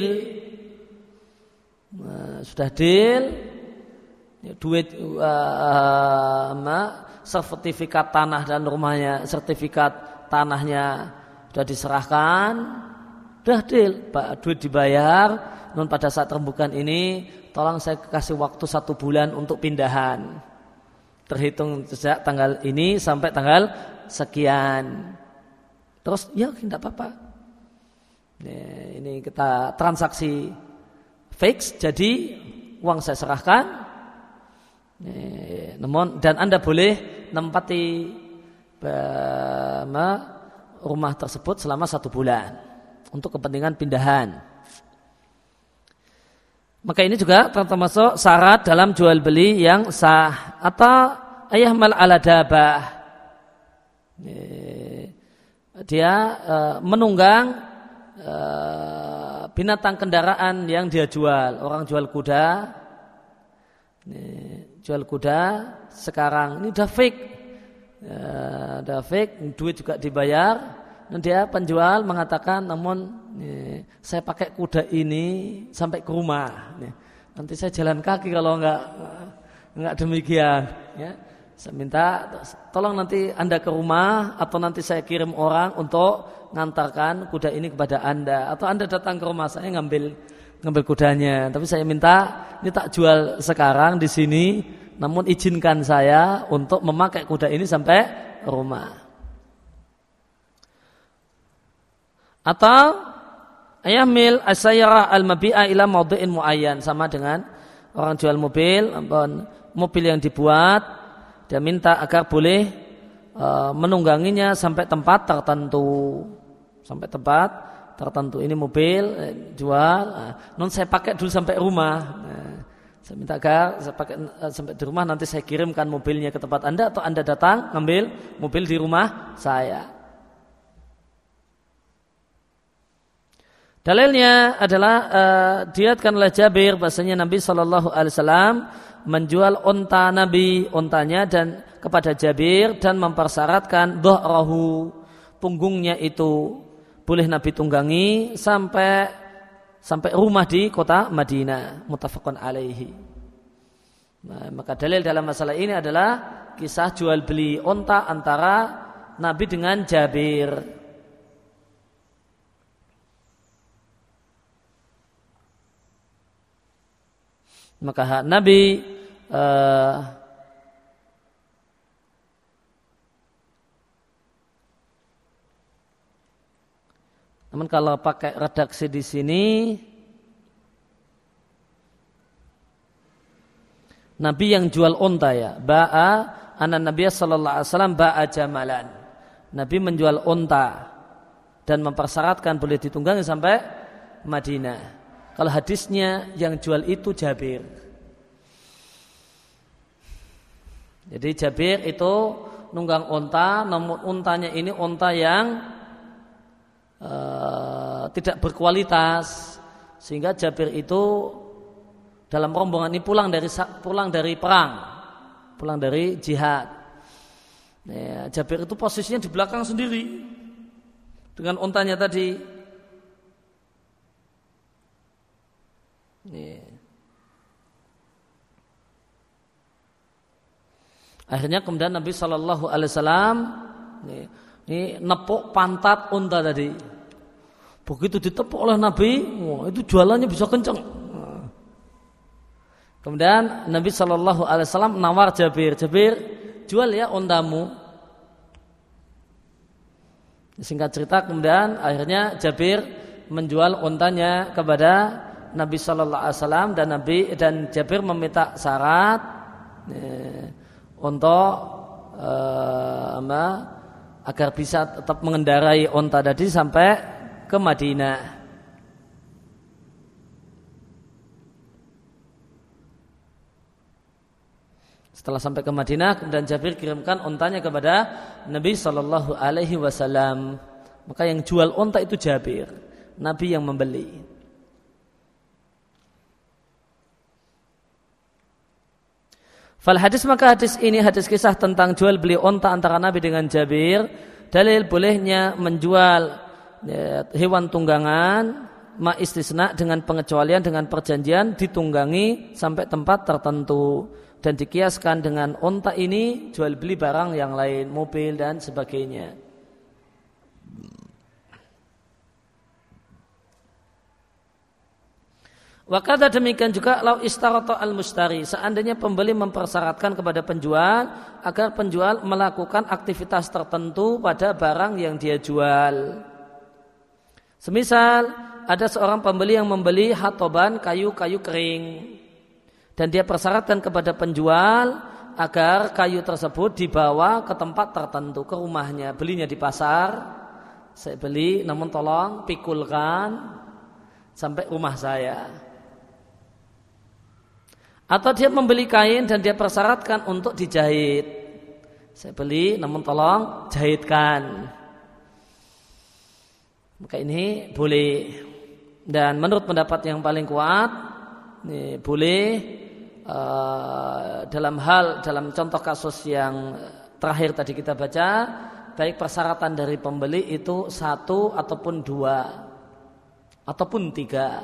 nah, sudah deal, ya, duit uh, uh, sertifikat tanah dan rumahnya, sertifikat tanahnya sudah diserahkan, sudah deal, Pak, duit dibayar. Namun pada saat rembukan ini, tolong saya kasih waktu satu bulan untuk pindahan. Terhitung sejak tanggal ini sampai tanggal sekian. Terus ya tidak apa-apa. Ini kita transaksi fix, jadi uang saya serahkan. Namun dan Anda boleh nempati rumah tersebut selama satu bulan untuk kepentingan pindahan. Maka ini juga termasuk syarat dalam jual beli yang sah. Atau ayahmal ala dabah, dia uh, menunggang uh, binatang kendaraan yang dia jual. Orang jual kuda, ini, jual kuda sekarang ini udah fake. Ya, ada fake, duit juga dibayar, dan dia penjual mengatakan, namun nih, saya pakai kuda ini sampai ke rumah, nih, nanti saya jalan kaki kalau enggak enggak demikian, ya. Saya minta tolong nanti Anda ke rumah atau nanti saya kirim orang untuk ngantarkan kuda ini kepada Anda, atau Anda datang ke rumah saya ngambil ngambil kudanya, tapi saya minta ini tak jual sekarang di sini. Namun izinkan saya untuk memakai kuda ini sampai rumah. Atau ayamil asyara al-mabi'a ila mawdu'in muayyan, sama dengan orang jual mobil, mobil yang dibuat, dia minta agar boleh uh, menungganginya sampai tempat tertentu, sampai tempat tertentu. Ini mobil eh, jual, uh, non saya pakai dulu sampai rumah. Nah, saya minta agar saya pakai sampai di rumah, nanti saya kirimkan mobilnya ke tempat Anda, atau Anda datang ambil mobil di rumah saya. Dalilnya adalah uh, diriwayatkan oleh Jabir bahasanya Nabi shallallahu alaihi wasallam menjual unta Nabi, untanya dan kepada Jabir, dan mempersyaratkan dhahrahu, punggungnya itu boleh Nabi tunggangi sampai sampai rumah di kota Madinah. Muttafaqun alaihi. Nah, maka dalil dalam masalah ini adalah kisah jual beli unta antara Nabi dengan Jabir. Maka Nabi uh, namun kalau pakai redaksi di sini, Nabi yang jual unta ya, ba'a anan Nabi sallallahu alaihi wasallam ba'a jamalan. Nabi menjual unta dan mempersyaratkan boleh ditunggangi sampai Madinah. Kalau hadisnya yang jual itu Jabir. Jadi Jabir itu nunggang unta, namun untanya ini unta yang uh, tidak berkualitas, sehingga Jabir itu dalam rombongan ini pulang dari pulang dari perang, pulang dari jihad. Ya, Jabir itu posisinya di belakang sendiri dengan ontanya tadi. Ya. Akhirnya kemudian Nabi Shallallahu Alaihi Wasallam ini nepuk pantat unta tadi. Begitu ditepuk oleh Nabi, wah, itu jualannya bisa kenceng. Kemudian Nabi Shallallahu Alaihi Wasallam nawar Jabir, Jabir jual ya untamu. Singkat cerita kemudian akhirnya Jabir menjual untanya kepada Nabi Shallallahu Alaihi Wasallam dan Nabi dan Jabir meminta syarat. Eh, untuk uh, apa, agar bisa tetap mengendarai onta tadi sampai ke Madinah. Setelah sampai ke Madinah, kemudian Jabir kirimkan ontanya kepada Nabi Shallallahu Alaihi Wasallam. Maka yang jual onta itu Jabir, Nabi yang membeli. Fal hadis maka hadis ini hadis kisah tentang jual beli onta antara Nabi dengan Jabir, dalil bolehnya menjual ya, hewan tunggangan ma istisna dengan pengecualian dengan perjanjian ditunggangi sampai tempat tertentu dan dikiaskan dengan onta ini jual beli barang yang lain, mobil dan sebagainya. Wakata demikian juga lau istarata al-mustari, seandainya pembeli mempersyaratkan kepada penjual agar penjual melakukan aktivitas tertentu pada barang yang dia jual. Semisal ada seorang pembeli yang membeli hatoban kayu-kayu kering dan dia persyaratkan kepada penjual agar kayu tersebut dibawa ke tempat tertentu, ke rumahnya. Belinya di pasar, saya beli namun tolong pikulkan sampai rumah saya. Atau dia membeli kain dan dia persyaratkan untuk dijahit. Saya beli namun tolong jahitkan. Maka ini boleh. Dan menurut pendapat yang paling kuat, ini boleh uh, dalam hal dalam contoh kasus yang terakhir tadi kita baca, baik persyaratan dari pembeli itu satu ataupun dua ataupun tiga.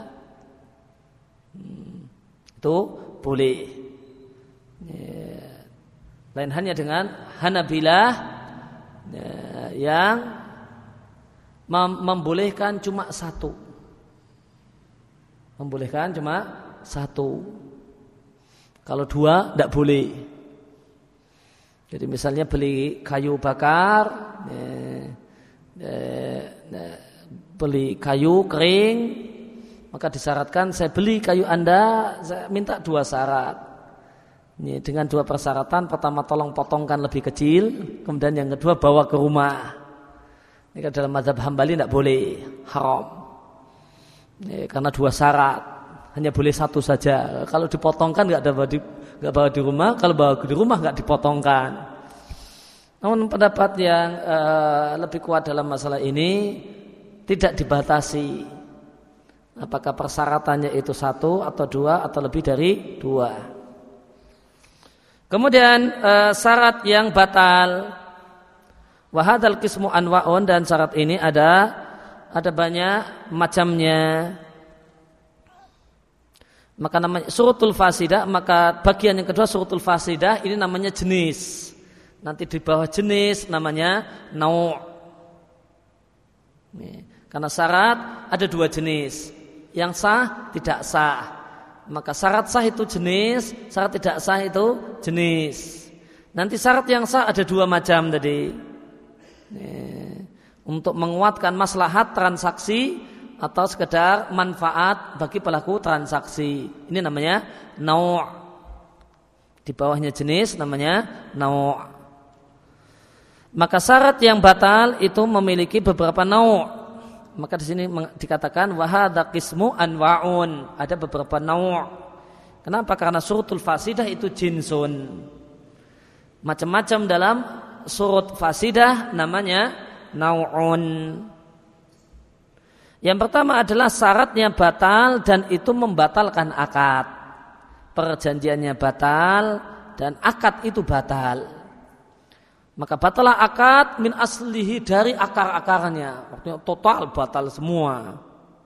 Hmm, itu boleh. Ya. Lain hanya dengan Hanabilah ya, yang mem- membolehkan cuma satu. Membolehkan cuma satu. Kalau dua tidak boleh. Jadi misalnya beli kayu bakar, ya, ya, ya, beli kayu kering, maka disyaratkan saya beli kayu Anda, saya minta dua syarat. Ini dengan dua persyaratan, pertama tolong potongkan lebih kecil, kemudian yang kedua bawa ke rumah. Ini dalam mazhab Hambali tidak boleh, haram. Ini karena dua syarat, hanya boleh satu saja. Kalau dipotongkan nggak bawa di nggak bawa di rumah, kalau bawa di rumah nggak dipotongkan. Namun pendapat yang uh, lebih kuat dalam masalah ini tidak dibatasi. Apakah persyaratannya itu satu atau dua atau lebih dari dua. Kemudian e, syarat yang batal. Wahadal qismu anwa'un, dan syarat ini ada ada banyak macamnya. Maka namanya syurutul fasidah, maka bagian yang kedua syurutul fasidah ini namanya jenis. Nanti di bawah jenis namanya nau'. Karena syarat ada dua jenis. Yang sah, tidak sah. Maka syarat sah itu jenis, syarat tidak sah itu jenis. Nanti syarat yang sah ada dua macam tadi. Untuk menguatkan maslahat transaksi atau sekedar manfaat bagi pelaku transaksi. Ini namanya nau'. Di bawahnya jenis namanya nau'. Maka syarat yang batal itu memiliki beberapa nau'. Maka di sini dikatakan wahadha qismu anwa'un, ada beberapa nau'. Kenapa? Karena syurutul fasidah itu jinsun. Macam-macam dalam surut fasidah namanya nau'un. Yang pertama adalah syaratnya batal dan itu membatalkan akad. Perjanjiannya batal dan akad itu batal. Maka batalah akad min aslihi dari akar-akarnya. Artinya total batal semua.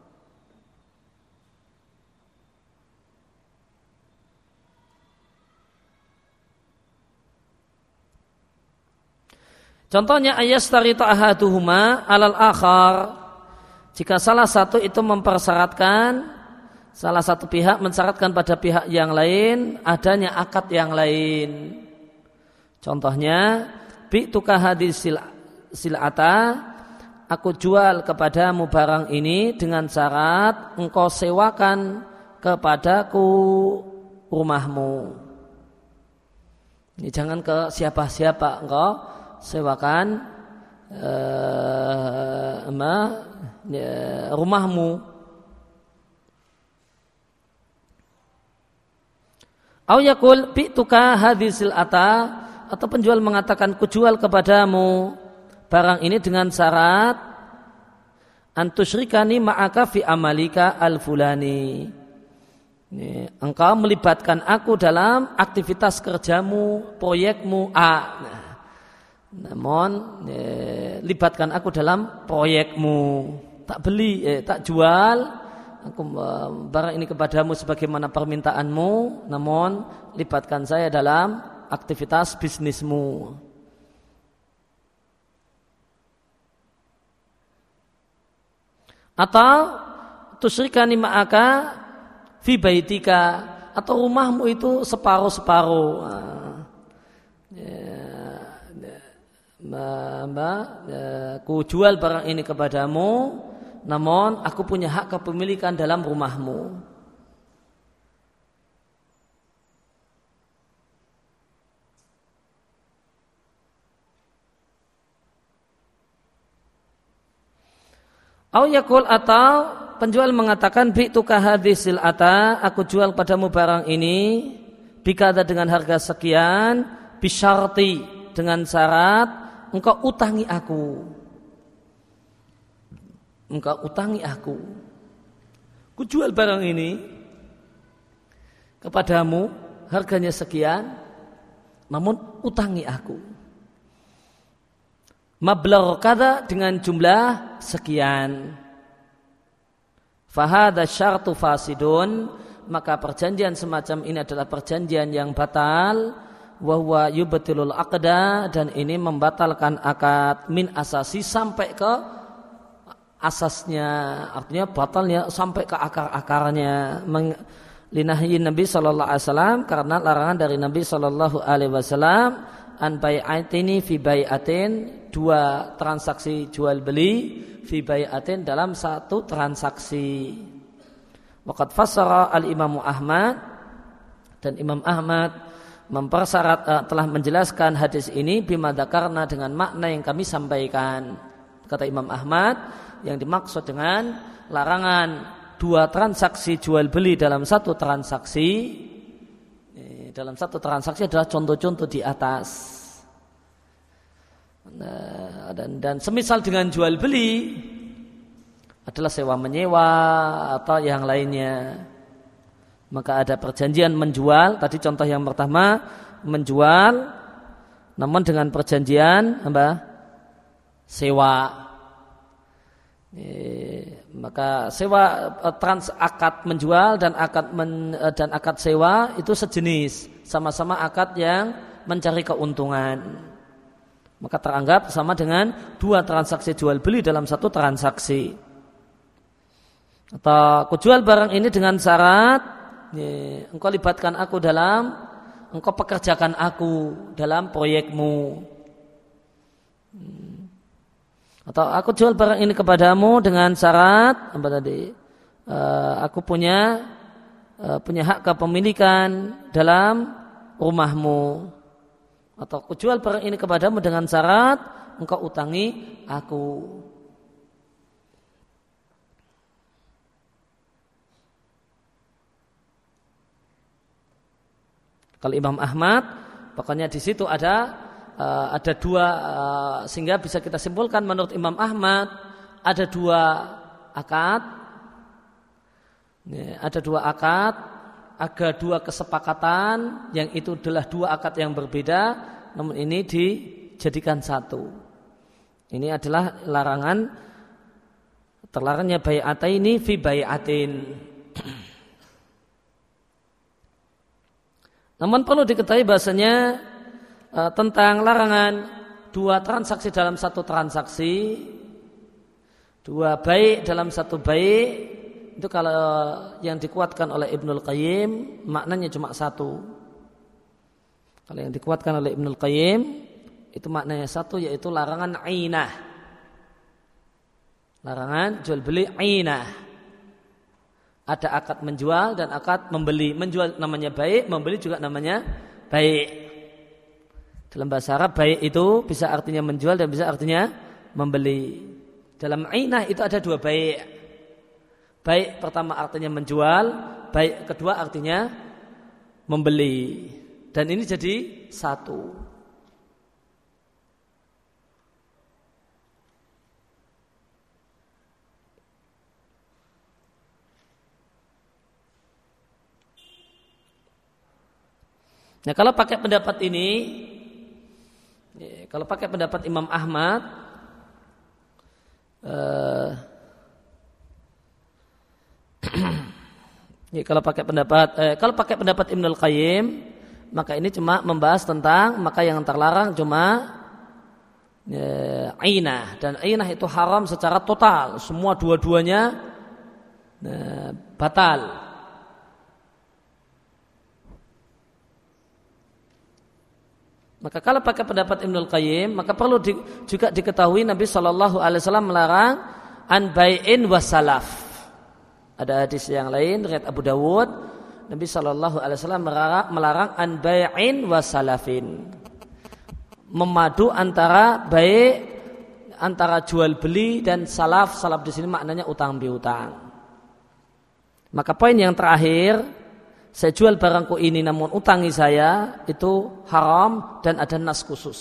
Contohnya ayastarita ahaduhuma alal akhar. Jika salah satu itu mempersyaratkan, salah satu pihak mensyaratkan pada pihak yang lain adanya akad yang lain. Contohnya, bi'tuka hadis sil'ata, aku jual kepadamu barang ini dengan syarat engkau sewakan kepadaku rumahmu. Ini jangan ke siapa-siapa, engkau sewakan uh, ma, ya, rumahmu. Au yakul bi'tuka hadisil ata, atau penjual mengatakan kujual kepadamu barang ini dengan syarat antusyrikani ma'aka fi amalika al-fulani. Ini, engkau melibatkan aku dalam aktivitas kerjamu, proyekmu A. Nah, namun eh, libatkan aku dalam proyekmu, tak beli, eh, tak jual aku eh, barang ini kepadamu sebagaimana permintaanmu, namun libatkan saya dalam aktivitas bisnismu. Atau tusyrikani ma'aka fi baitika, atau rumahmu itu separuh-separuh. Nah, ya, Mbak, aku jual barang ini kepadamu, namun aku punya hak kepemilikan dalam rumahmu. Au yakul, atau penjual mengatakan bi'tuka hadisil ata, aku jual padamu barang ini bikada dengan harga sekian, bisyarti dengan syarat engkau utangi aku. Engkau utangi aku. Ku jual barang ini kepadamu, harganya sekian, namun utangi aku. Mablagh kada, dengan jumlah sekian. Fahadha syartu fasidun, maka perjanjian semacam ini adalah perjanjian yang batal. Wa huwa yubtilul aqda, dan ini membatalkan akad min asasi, sampai ke asasnya, artinya batalnya sampai ke akar-akarnya. Linahyi Nabi sallallahu alaihi wasallam, karena larangan dari Nabi sallallahu alaihi wasallam an bai'atini fi bai'atin, dua transaksi jual beli fi bai'atin dalam satu transaksi. Waqad fassara al-Imam Ahmad, dan Imam Ahmad mempersyarat uh, telah menjelaskan hadis ini bima dzakarna, dengan makna yang kami sampaikan. Kata Imam Ahmad, yang dimaksud dengan larangan dua transaksi jual beli dalam satu transaksi, eh, dalam satu transaksi adalah contoh-contoh di atas. Nah, dan, dan semisal dengan jual beli adalah sewa menyewa atau yang lainnya. Maka ada perjanjian menjual, tadi contoh yang pertama menjual, namun dengan perjanjian apa? Sewa. E, maka sewa, trans akad menjual dan akad men, dan akad sewa itu sejenis, sama-sama akad yang mencari keuntungan. Maka teranggap sama dengan dua transaksi jual beli dalam satu transaksi. Atau aku jual barang ini dengan syarat, engkau libatkan aku dalam, engkau pekerjakan aku dalam proyekmu. Atau aku jual barang ini kepadamu dengan syarat apa tadi? Uh, aku punya uh, punya hak kepemilikan dalam rumahmu. Atau aku jual barang ini kepadamu dengan syarat engkau utangi aku. Kalau Imam Ahmad, pokoknya di situ ada uh, ada dua uh, sehingga bisa kita simpulkan menurut Imam Ahmad ada dua akad, ya, ada dua akad, ada dua kesepakatan yang itu adalah dua akad yang berbeda, namun ini dijadikan satu. Ini adalah larangan, terlarangnya bai'ataini fi bai'atin. Namun perlu diketahui bahasanya e, tentang larangan dua transaksi dalam satu transaksi, dua baik dalam satu baik, itu kalau yang dikuatkan oleh Ibnul Qayyim maknanya cuma satu. Kalau yang dikuatkan oleh Ibnul Qayyim itu maknanya satu, yaitu larangan ainah. Larangan jual beli ainah. Ada akad menjual dan akad membeli. Menjual namanya baik, membeli juga namanya baik. Dalam bahasa Arab baik itu bisa artinya menjual dan bisa artinya membeli. Dalam ainah itu ada dua baik. Baik pertama artinya menjual, baik kedua artinya membeli. Dan ini jadi satu. Nah, kalau pakai pendapat ini, kalau pakai pendapat Imam Ahmad, eh, ya, kalau pakai pendapat, eh, kalau pakai pendapat Ibnul Qayyim, maka ini cuma membahas tentang maka yang terlarang cuma eh, ainah, dan ainah itu haram secara total, semua dua-duanya eh, batal. Maka kalau pakai pendapat Ibnul Qayyim, maka perlu di, juga diketahui Nabi Shallallahu Alaihi Wasallam melarang an bai'in wasalaf. Ada hadis yang lain riwayat Abu Dawud, Nabi Shallallahu Alaihi Wasallam melarang, melarang an bai'in wasalafin, memadu antara baik, antara jual beli dan salaf. Salaf di sini maknanya utang piutang. Maka poin yang terakhir, saya jual barangku ini namun utangi saya, itu haram dan ada nas khusus.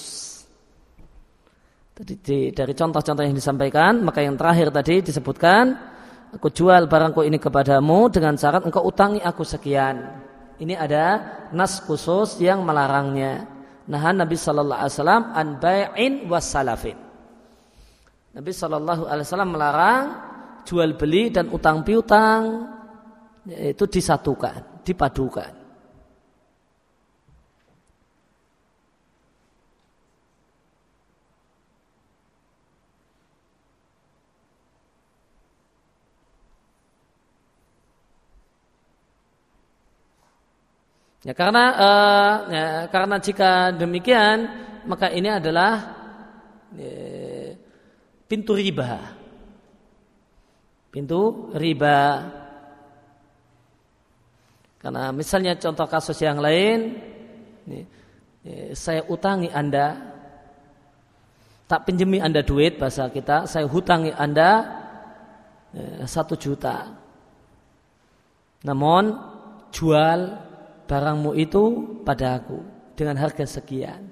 Tadi dari contoh-contoh yang disampaikan, maka yang terakhir tadi disebutkan, aku jual barangku ini kepadamu dengan syarat engkau utangi aku sekian. Ini ada nas khusus yang melarangnya. Nahan Nabi Sallallahu Alaihi Wasallam an bai'in wasalafin. Nabi Sallallahu Alaihi Wasallam melarang jual beli dan utang piutang itu disatukan, dipadukan. Ya, karena uh, ya, karena jika demikian maka ini adalah ya, pintu riba. Pintu riba. Karena misalnya contoh kasus yang lain, nih, saya utangi Anda, tak pinjemi Anda duit, bahasa kita, saya hutangi Anda satu juta. Namun jual barangmu itu pada aku dengan harga sekian.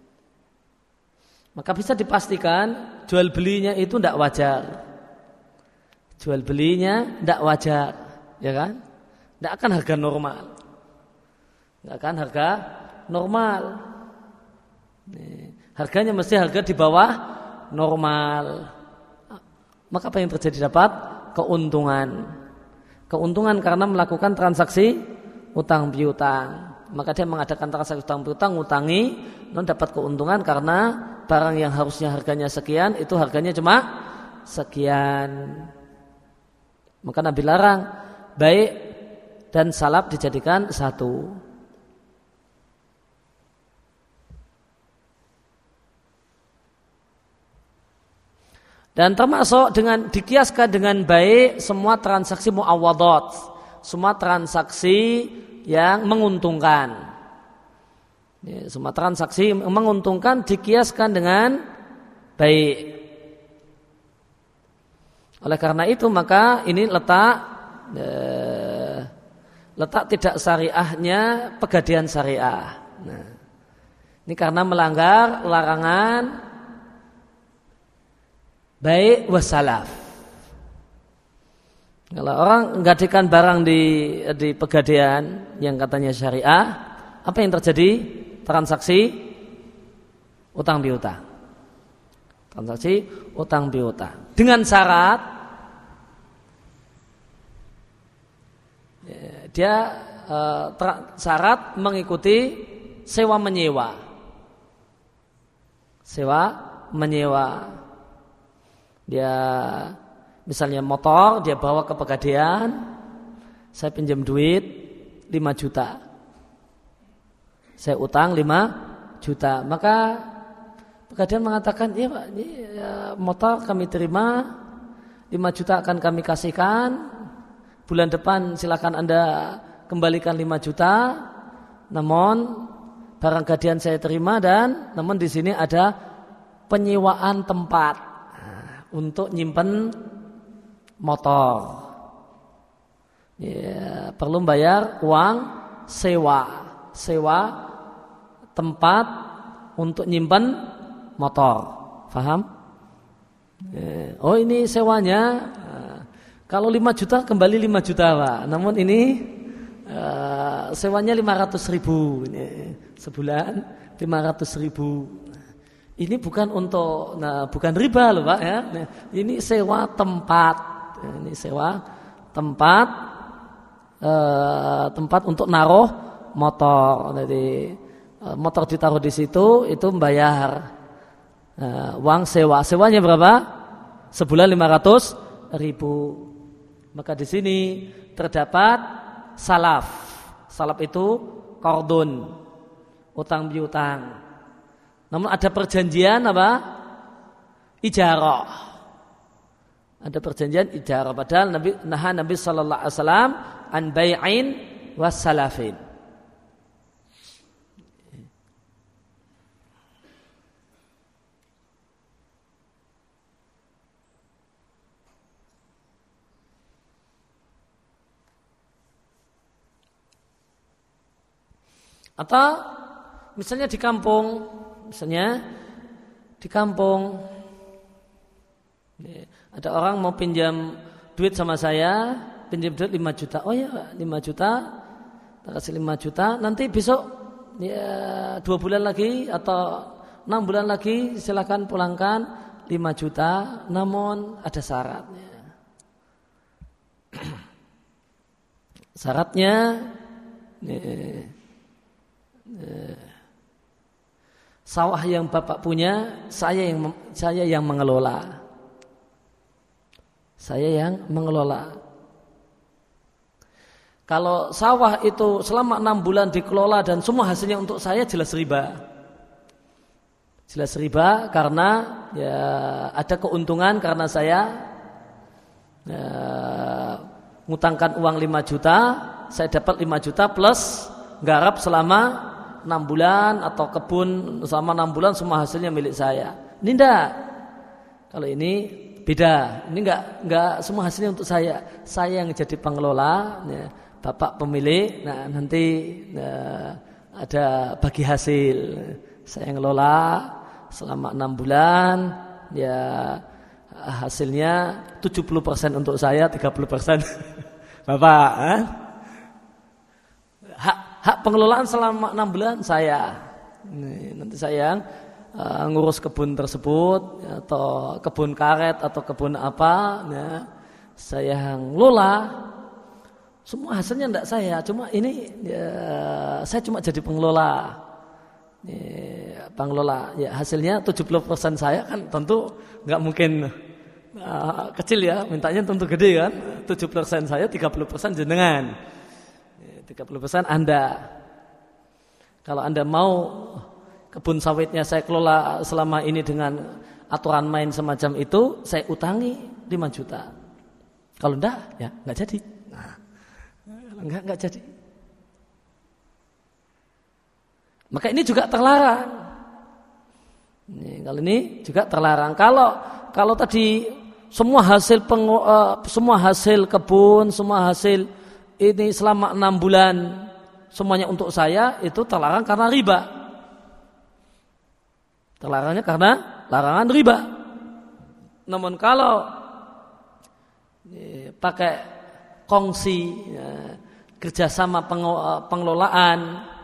Maka bisa dipastikan jual belinya itu tidak wajar. Jual belinya tidak wajar, ya kan? Tidak akan harga normal. Tidak akan harga normal. Nih, harganya mesti harga di bawah normal. Maka apa yang terjadi? Dapat keuntungan. Keuntungan karena melakukan transaksi utang piutang. Maka dia mengadakan transaksi utang piutang, ngutangi, non dapat keuntungan karena barang yang harusnya harganya sekian itu harganya cuma sekian. Maka Nabi larang baik dan salaf dijadikan satu. Dan termasuk dengan dikiaskan dengan baik semua transaksi muawadhat, semua transaksi yang menguntungkan. Ya, semua transaksi yang menguntungkan dikiaskan dengan baik. Oleh karena itu maka ini letak eh, letak tidak syariahnya pegadaian syariah. Nah, ini karena melanggar larangan baik wasalaf. Kalau orang menggadaikan barang di di pegadaian yang katanya syariah, apa yang terjadi? Transaksi utang piutang. Transaksi utang piutang dengan syarat dia uh, tra, syarat mengikuti sewa menyewa. Sewa menyewa. Dia misalnya motor dia bawa ke pegadaian, saya pinjam duit lima juta. Saya utang lima juta. Maka pegadaian mengatakan, "Iya, Pak, ini ya, motor kami terima, lima juta akan kami kasihkan. Bulan depan silakan Anda kembalikan lima juta. Namun barang gadaian saya terima dan namun di sini ada penyewaan tempat nah, untuk nyimpen motor. Ya, perlu bayar uang sewa, sewa tempat untuk nyimpen motor." Faham? Ya. Oh, ini sewanya. Kalau lima juta kembali lima juta, Pak. Namun ini uh, sewanya lima ratus ribu ini, sebulan lima ratus ribu. Ini bukan untuk, nah, bukan riba loh, Pak ya. Nah, ini sewa tempat. Ini sewa tempat, uh, tempat untuk naruh motor. Jadi uh, motor ditaruh di situ, itu membayar uh, uang sewa. Sewanya berapa? Sebulan lima ratus ribu. Maka di sini terdapat salaf. Salaf itu qardun, utang piutang. Namun ada perjanjian apa? Ijarah. Ada perjanjian ijarah. Padahal Nabi nah Nabi sallallahu alaihi wasallam an bai'in was salafin. Atau misalnya di kampung, misalnya di kampung ada orang mau pinjam duit sama saya, pinjam duit lima juta. Oh ya, lima juta, tak kasih lima juta. Nanti besok ya dua bulan lagi atau enam bulan lagi silakan pulangkan lima juta. Namun ada syaratnya. Syaratnya nih, sawah yang Bapak punya, saya yang saya yang mengelola. Saya yang mengelola. Kalau sawah itu selama enam bulan dikelola dan semua hasilnya untuk saya, jelas riba. Jelas riba karena ya ada keuntungan karena saya ya, ngutangkan uang lima juta, saya dapat lima juta plus garap selama enam bulan atau kebun selama enam bulan semua hasilnya milik saya. Ini enggak. Kalau ini beda. Ini enggak enggak semua hasilnya untuk saya. Saya yang jadi pengelola, ya, Bapak pemilik. Nah, nanti nah, ada bagi hasil. Saya ngelola selama enam bulan, ya hasilnya tujuh puluh persen untuk saya, tiga puluh persen Bapak. Eh? Hak Hak pengelolaan selama enam bulan saya. Nih, nanti saya uh, ngurus kebun tersebut atau kebun karet atau kebun apa, ya, saya ngelola. Semua hasilnya enggak saya, cuma ini ya, saya cuma jadi pengelola. Ya, pengelola. Ya, hasilnya tujuh puluh persen saya kan tentu enggak mungkin uh, kecil ya, mintanya tentu gede kan. tujuh puluh persen saya, tiga puluh persen jenengan. tiga puluh persen Anda. Kalau Anda mau kebun sawitnya saya kelola selama ini dengan aturan main semacam itu, saya utangi lima juta. Kalau enggak, ya enggak jadi. Nah, enggak enggak jadi. Maka ini juga terlarang. Ini, kalau ini juga terlarang. Kalau kalau tadi semua hasil peng, uh, semua hasil kebun, semua hasil ini selama enam bulan semuanya untuk saya, itu terlarang karena riba. Terlarangnya karena larangan riba. Namun kalau eh, pakai kongsi, ya, kerjasama pengelolaan,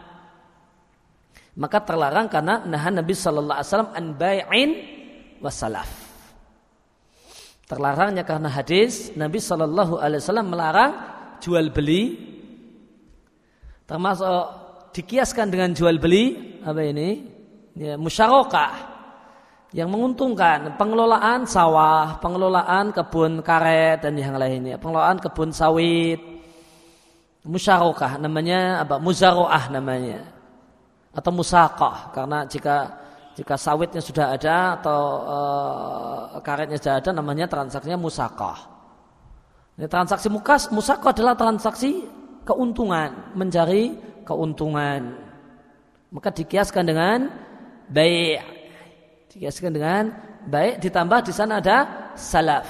maka terlarang karena nahan Nabi Sallallahu Alaihi Wasallam an bai'in wasalaf. Terlarangnya karena hadis Nabi Sallallahu Alaihi Wasallam melarang jual beli, termasuk dikiaskan dengan jual beli apa ini? Ya, musyarakah yang menguntungkan, pengelolaan sawah, pengelolaan kebun karet dan yang lainnya, pengelolaan kebun sawit, musyarakah namanya apa? Muzaroah namanya, atau musaqah, karena jika jika sawitnya sudah ada atau e, karetnya sudah ada, namanya transaksinya musaqah. Ini transaksi mukas, musaqah adalah transaksi keuntungan, mencari keuntungan. Maka dikiaskan dengan bai'. Dikiaskan dengan baik, ditambah di sana ada salaf.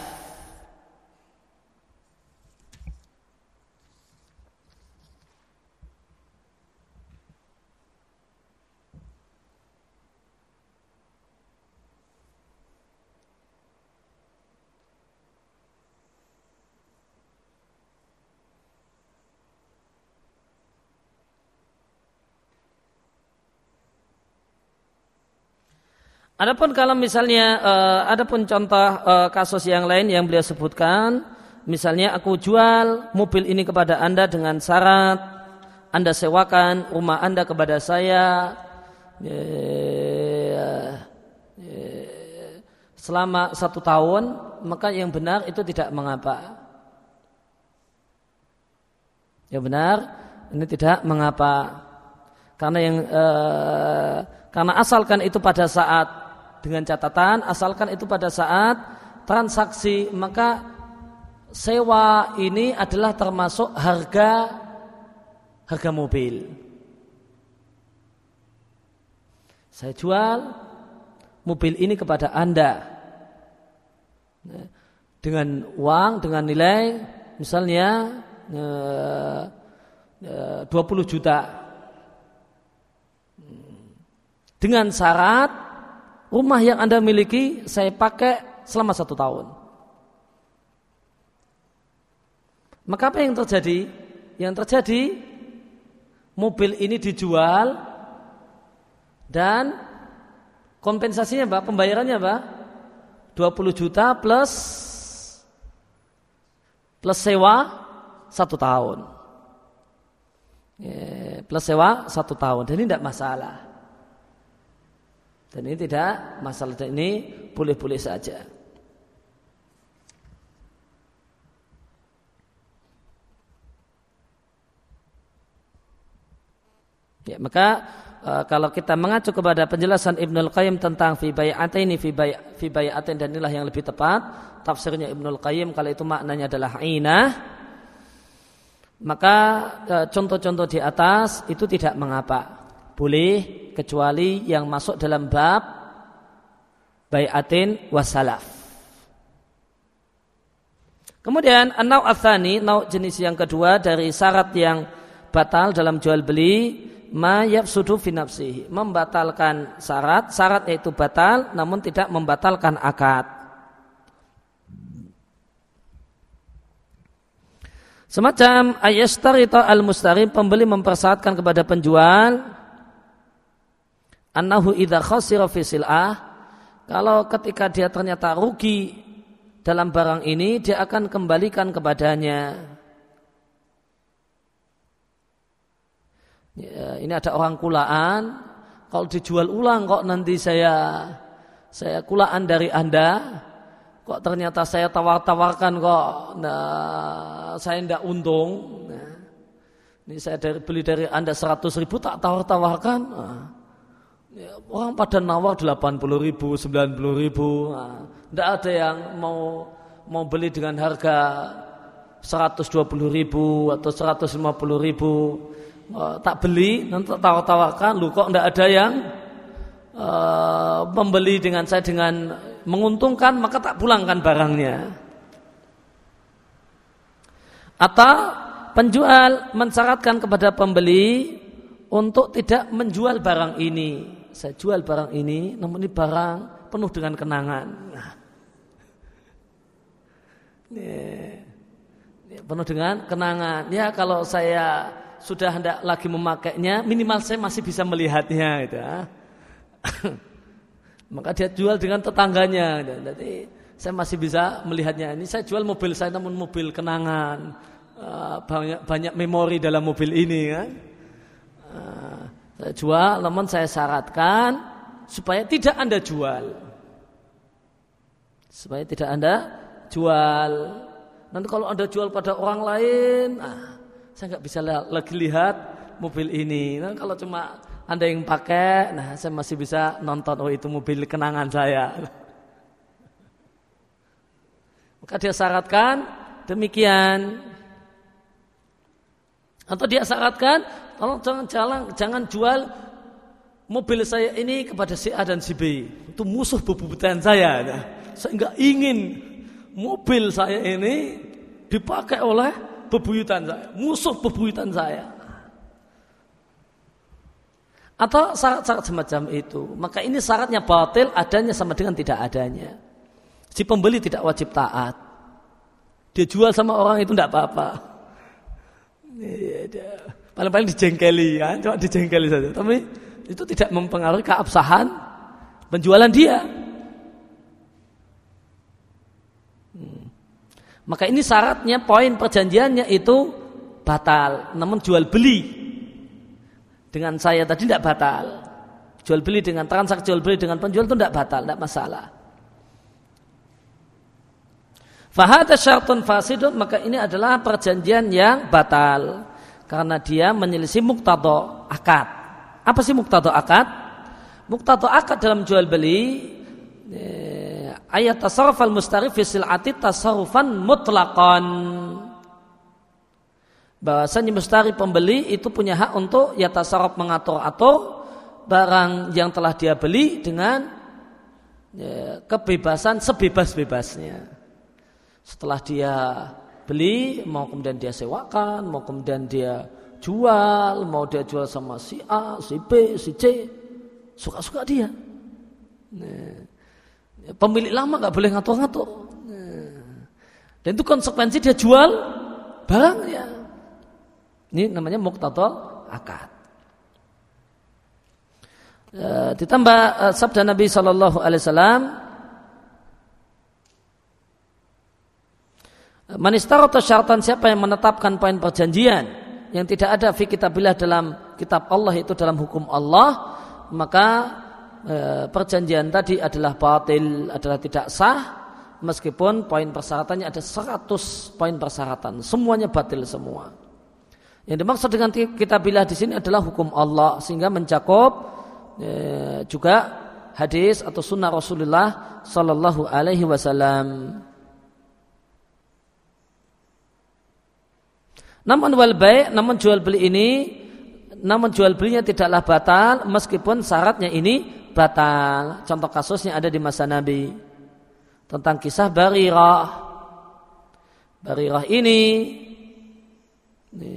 Adapun kalau misalnya, uh, adapun contoh uh, kasus yang lain yang beliau sebutkan, misalnya aku jual mobil ini kepada Anda dengan syarat Anda sewakan rumah Anda kepada saya uh, uh, selama satu tahun, maka yang benar itu tidak mengapa. Yang benar ini tidak mengapa, karena yang uh, karena asalkan itu pada saat, dengan catatan asalkan itu pada saat transaksi, maka sewa ini adalah termasuk harga harga mobil. Saya jual mobil ini kepada Anda dengan uang, dengan nilai misalnya dua puluh juta, dengan syarat rumah yang Anda miliki saya pakai selama satu tahun. Maka apa yang terjadi? Yang terjadi, mobil ini dijual dan kompensasinya Pak, pembayarannya Pak, dua puluh juta plus plus sewa satu tahun. Ya, plus sewa satu tahun. Dan ini tidak masalah. Dan ini tidak masalah, dan ini boleh-boleh saja. Ya, maka e, kalau kita mengacu kepada penjelasan Ibnul Qayyim tentang fi bai'ataini fi bai' fi bai'atain, dan inilah yang lebih tepat tafsirnya Ibnul Qayyim, kalau itu maknanya adalah ainah, maka e, contoh-contoh di atas itu tidak mengapa. Boleh, kecuali yang masuk dalam bab bai'atin wasalaf. Kemudian an-naw' ats-tsani, naw' jenis yang kedua dari syarat yang batal dalam jual beli, ma yafsudu fi nafsihi, membatalkan syarat, syaratnya itu batal namun tidak membatalkan akad. Semacam ayastarita al-mustari, pembeli mempersyaratkan kepada penjual, annahu idza khasira fi sil'ah, kalau ketika dia ternyata rugi dalam barang ini, dia akan kembalikan kepadanya. Ya, ini ada orang kulaan, kalau dijual ulang kok nanti saya saya kulaan dari Anda, kok ternyata saya tawar-tawarkan kok, nah, saya tidak untung. Nah, ini saya dari, beli dari Anda seratus ribu tak tawar-tawarkan. Nah, ya, orang pada nawar delapan puluh ribu, sembilan puluh ribu. Tidak nah, ada yang mau mau beli dengan harga seratus dua puluh ribu atau seratus lima puluh ribu. Uh, tak beli, nanti tawar-tawarkan, lu kok tidak ada yang uh, membeli dengan saya dengan menguntungkan, maka tak pulangkan barangnya. Atau penjual mensyaratkan kepada pembeli untuk tidak menjual barang ini. Saya jual barang ini, namun ini barang penuh dengan kenangan. Nah. penuh dengan kenangan. Ya kalau saya sudah hendak lagi memakainya, minimal saya masih bisa melihatnya gitu ya. Maka dia jual dengan tetangganya. Jadi saya masih bisa melihatnya. Ini saya jual mobil saya namun mobil kenangan. Banyak banyak memori dalam mobil ini kan. Saya jual namun saya syaratkan supaya tidak Anda jual. Supaya tidak Anda jual. Nanti kalau Anda jual pada orang lain, ah, saya nggak bisa lagi lihat mobil ini. Nah, kalau cuma Anda yang pakai, nah saya masih bisa nonton, oh itu mobil kenangan saya. Maka dia syaratkan demikian. Atau dia syaratkan, kalau jangan, jangan, jangan jual mobil saya ini kepada si A dan si B. Itu musuh bebuyutan saya. Nah, saya nggak ingin mobil saya ini dipakai oleh bebuyutan saya, musuh bebuyutan saya. Atau syarat-syarat semacam itu. Maka ini syaratnya batil, adanya sama dengan tidak adanya. Si pembeli tidak wajib taat. Dia jual sama orang itu tidak apa-apa. Paling-paling dijengkeli kan, cuma dijengkeli saja. Tapi itu tidak mempengaruhi keabsahan penjualan dia. Hmm. Maka ini syaratnya, poin perjanjiannya itu batal. Namun jual beli dengan saya tadi tidak batal. Jual beli dengan transaksi jual beli dengan penjual itu tidak batal, tidak masalah. Fahada syartun fasidun, maka ini adalah perjanjian yang batal karena dia menyelisih muqtadha akad. Apa sih muqtadha akad? Muqtadha akad dalam jual beli ayat tasarruf al-mustarif fi sil'ati tasarrufan mutlaqan. Bahwasanya mustari pembeli itu punya hak untuk ya tasarruf mengatur-atur barang yang telah dia beli dengan ya, kebebasan sebebas-bebasnya. Setelah dia beli, mau kemudian dia sewakan, mau kemudian dia jual, mau dia jual sama si A, si B, si C, suka-suka dia. Nah, pemilik lama nggak boleh ngatur-ngatur. Nah, dan itu konsekuensi dia jual barangnya. Ini namanya muqtadha akad. E, ditambah e, sabda Nabi Shallallahu Alaihi Wasallam, man istarata syartan, siapa yang menetapkan poin perjanjian yang tidak ada fi kitabillah dalam kitab Allah, itu dalam hukum Allah, maka e, perjanjian tadi adalah batil, adalah tidak sah, meskipun poin persyaratannya ada seratus poin persyaratan, semuanya batil semua. Yang dimaksud dengan kitabillah di sini adalah hukum Allah, sehingga mencakup e, juga hadis atau sunnah Rasulullah Sallallahu Alaihi Wasallam. Namun wal bai', namun jual beli ini, namun jual belinya tidaklah batal meskipun syaratnya ini batal. Contoh kasusnya ada di masa Nabi tentang kisah Barirah. Barirah ini, ini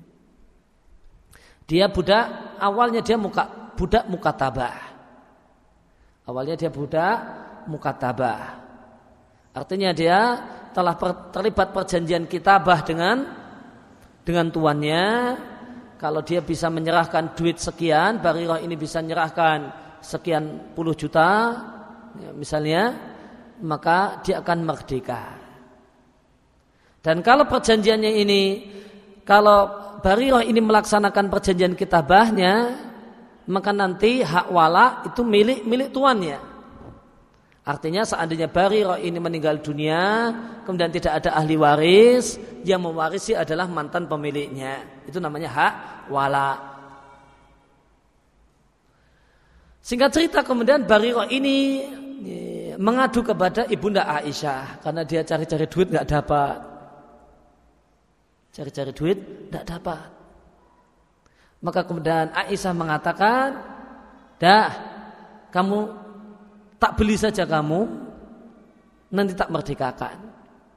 dia budak, awalnya dia muka, budak mukatabah. Awalnya dia budak mukatabah. Artinya dia telah per, terlibat perjanjian kitabah dengan dengan tuannya. Kalau dia bisa menyerahkan duit sekian, Barirah ini bisa menyerahkan sekian puluh juta ya, misalnya, maka dia akan merdeka. Dan kalau perjanjiannya ini, kalau Barirah ini melaksanakan perjanjian kitabahnya, maka nanti hak wala itu milik milik tuannya. Artinya seandainya Barirah ini meninggal dunia, kemudian tidak ada ahli waris, yang mewarisi adalah mantan pemiliknya. Itu namanya hak wala. Singkat cerita, kemudian Barirah ini mengadu kepada ibunda Aisyah karena dia cari-cari duit nggak dapat. Cari-cari duit nggak dapat. Maka kemudian Aisyah mengatakan, "Dah, kamu tak beli saja kamu, nanti tak merdekakan.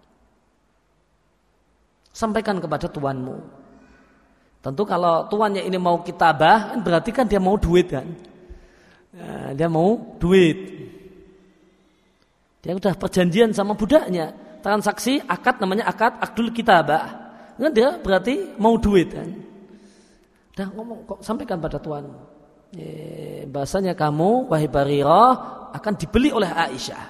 Sampaikan kepada tuanmu." Tentu kalau tuannya ini mau kitabah, berarti kan dia mau duit kan. Nah, dia mau duit. Dia sudah perjanjian sama budaknya. transaksi akad namanya akad akdul kitabah. Nah, dia berarti mau duit kan. Dah ngomong kok sampaikan pada tuanmu. Eh, bahasanya kamu wahai Barirah akan dibeli oleh Aisyah.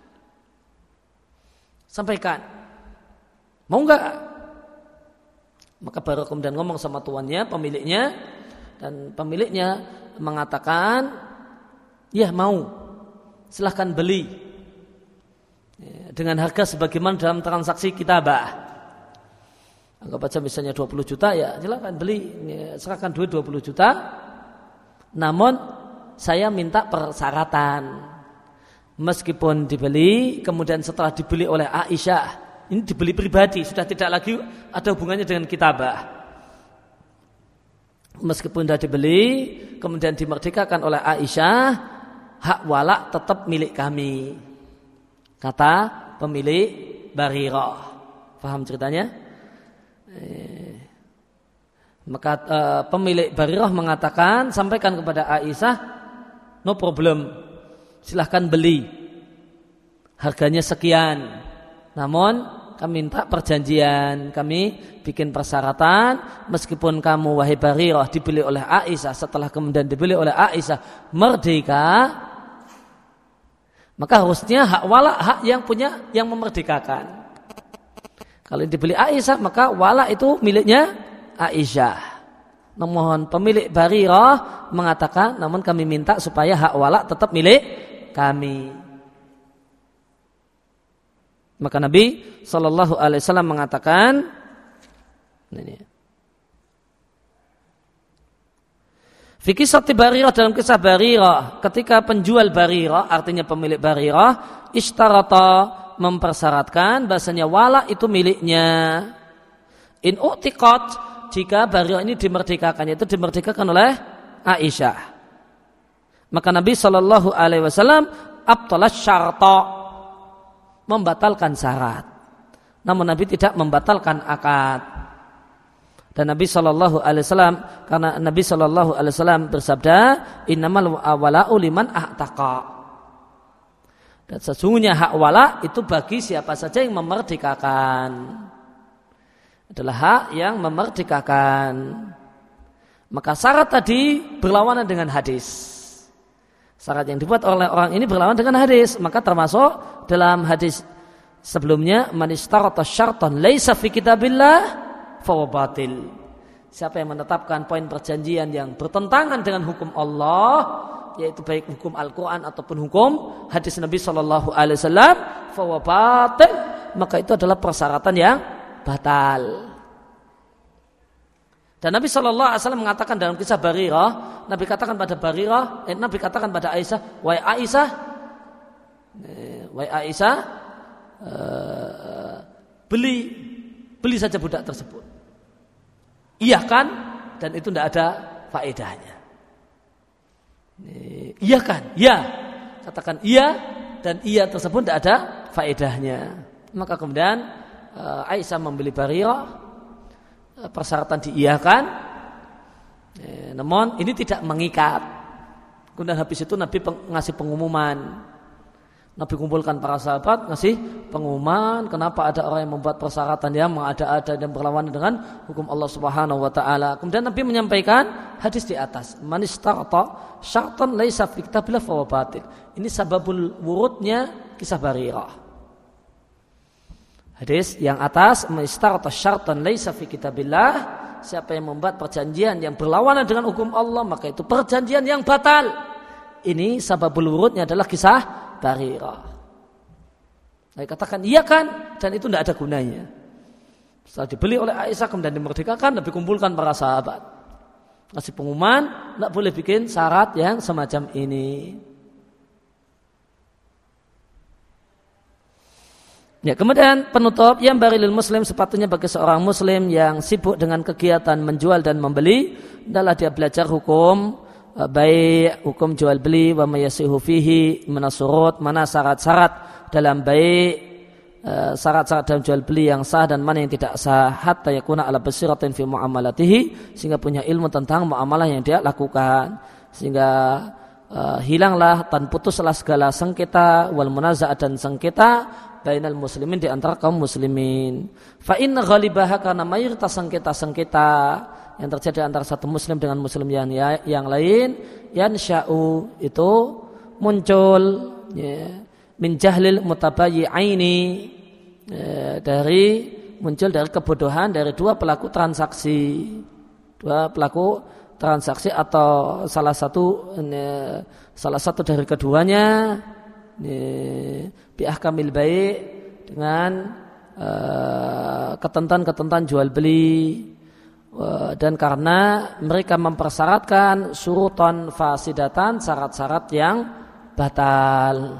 Sampaikan. Mau enggak? Maka Barirah kemudian ngomong sama tuannya, pemiliknya, dan pemiliknya mengatakan, ya mau, silahkan beli dengan harga sebagaimana dalam transaksi kitabah. Anggap aja misalnya dua puluh juta, ya silahkan beli, ya, serahkan duit dua puluh juta. Namun saya minta persyaratan, meskipun dibeli, kemudian setelah dibeli oleh Aisyah, ini dibeli pribadi, sudah tidak lagi ada hubungannya dengan kitabah. Meskipun sudah dibeli, kemudian dimerdekakan oleh Aisyah, hak wala tetap milik kami, kata pemilik Barirah. Paham ceritanya? Eh, maka eh, pemilik Barirah mengatakan, sampaikan kepada Aisyah, no problem, silahkan beli, harganya sekian. Namun kami minta perjanjian, kami bikin persyaratan, meskipun kamu wahai Barirah dibeli oleh Aisyah, setelah kemudian dibeli oleh Aisyah merdeka, maka harusnya hak wala hak yang punya yang memerdekakan. Kalau dibeli Aisyah maka wala itu miliknya Aisyah. Namun pemilik Barirah mengatakan, namun kami minta supaya hak wala tetap milik kami. Maka Nabi Shallallahu Alaihi Wasallam mengatakan, ini, fi kisah Barirah, dalam kisah Barirah, ketika penjual Barirah, artinya pemilik Barirah, ishtarata, mempersyaratkan bahasanya wala itu miliknya. In u'tiqat, jika Barirah ini dimerdekakan, itu dimerdekakan oleh Aisyah. Maka Nabi Shallallahu Alaihi Wasallam abtalas syarta, membatalkan syarat. Namun Nabi tidak membatalkan akad. Dan Nabi Shallallahu Alaihi Wasallam, karena Nabi Shallallahu Alaihi Wasallam bersabda, innamal wala'u liman a'taqa. Dan sesungguhnya hak wala itu bagi siapa saja yang memerdekakan. Adalah hak yang memerdekakan. Maka syarat tadi berlawanan dengan hadis. Syarat yang dibuat oleh orang ini berlawanan dengan hadis. Maka termasuk dalam hadis sebelumnya, man istarata syartan laisa fi kitabillah fahuwa batil. Siapa yang menetapkan poin perjanjian yang bertentangan dengan hukum Allah, yaitu baik hukum Al-Quran ataupun hukum hadis Nabi Shallallahu Alaihi Wasallam, fahuwa batil, maka itu adalah persyaratan yang batal. Dan Nabi Shallallahu Alaihi Wasallam mengatakan dalam kisah Barirah, Nabi katakan pada Barirah, eh, Nabi katakan pada Aisyah, wahai Aisyah, eh, wahai Aisyah, eh, beli beli saja budak tersebut. Iya kan? Dan itu tidak ada faedahnya. Iya kan? Ya. Katakan iya, dan iya tersebut tidak ada faedahnya. Maka kemudian uh, Aisyah membeli Barirah, uh, persyaratan diiyakan, eh, namun ini tidak mengikat. Kemudian habis itu Nabi peng- ngasih pengumuman. Nabi kumpulkan para sahabat, ngasih pengumuman kenapa ada orang yang membuat persyaratan yang mengada-ada dan berlawanan dengan hukum Allah Subhanahu wa taala. Kemudian Nabi menyampaikan hadis di atas, man istarata syartan laisa fi kitabillah fa huwa batil. Ini sababul wurudnya kisah Barirah. Hadis yang atas, man istarata syartan laisa fi kitabillah, siapa yang membuat perjanjian yang berlawanan dengan hukum Allah, maka itu perjanjian yang batal. Ini sababul wurudnya adalah kisah Barirah. Saya katakan iya kan, dan itu tidak ada gunanya. Setelah dibeli oleh Aisyah kemudian dimerdekakan, Nabi kumpulkan para sahabat, ngasih pengumuman, tidak boleh bikin syarat yang semacam ini. Ya, kemudian penutup, yang barilil muslim, sepatutnya bagi seorang muslim yang sibuk dengan kegiatan menjual dan membeli, adalah dia belajar hukum baik, hukum jual beli, wa mayasihu fihi minasurut, mana syarat-syarat dalam baik, syarat-syarat dalam jual beli yang sah dan mana yang tidak sah, hatta yakuna ala basiratin fi muamalatihi, sehingga punya ilmu tentang muamalah yang dia lakukan, sehingga uh, hilanglah dan putuslah segala sengketa wal munaza'ah dan sengketa bainal muslimin di antara kaum muslimin. Fa inna ghalibaha karena mayoritas sengketa-sengketa yang terjadi antara satu muslim dengan muslim yang yang lain yansya'u itu muncul ya, min jahlil mutabayyi'aini ya, dari muncul dari kebodohan dari dua pelaku transaksi. Dua pelaku transaksi atau salah satu ya, salah satu dari keduanya biahkamil baik dengan uh, ketentuan-ketentuan jual beli uh, dan karena mereka mempersyaratkan surutan fasidatan syarat-syarat yang batal.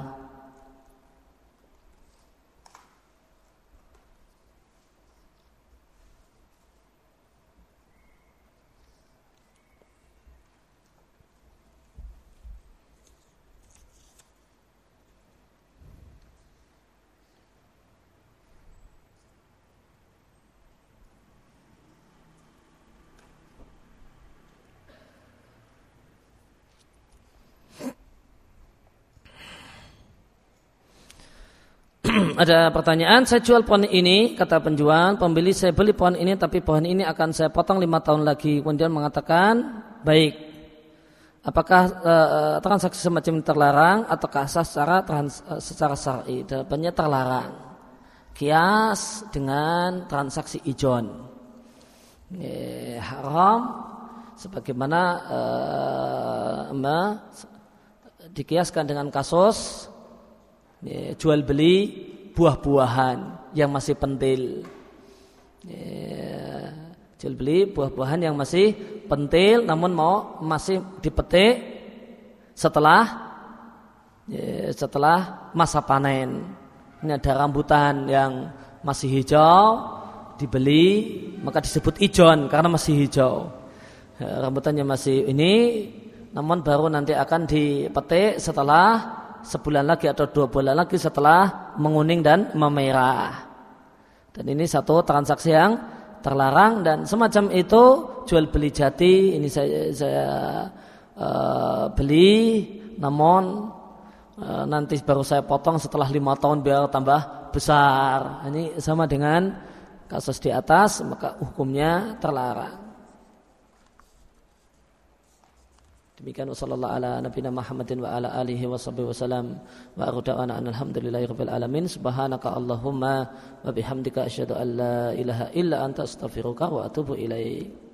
Ada pertanyaan, saya jual pohon ini, kata penjual, pembeli saya beli pohon ini tapi pohon ini akan saya potong lima tahun lagi. Kemudian mengatakan, baik. Apakah uh, transaksi semacam ini terlarang ataukah sah secara trans, uh, secara syar'i? Jawabannya terlarang. Kias dengan transaksi ijon. Eh, haram sebagaimana uh, dikiaskan dengan kasus eh, jual beli buah-buahan yang masih pentil. Ya, jual beli buah-buahan yang masih pentil namun mau masih dipetik setelah ya, setelah masa panen. Ini ada rambutan yang masih hijau dibeli maka disebut ijon karena masih hijau. Ya, rambutannya masih ini namun baru nanti akan dipetik setelah sebulan lagi atau dua bulan lagi setelah menguning dan memerah. Dan ini satu transaksi yang terlarang dan semacam itu jual beli jati ini saya, saya uh, beli namun uh, nanti baru saya potong setelah lima tahun biar tambah besar. Ini sama dengan kasus di atas maka hukumnya terlarang. Demikian sallallahu ala nabiyina Muhammadin wa ala alihi wa sahbihi wasallam wa arda'ana alhamdulillahi rabbil alamin subhanaka allahumma wa bihamdika asyhadu an la ilaha illa anta astaghfiruka wa atubu ilaik.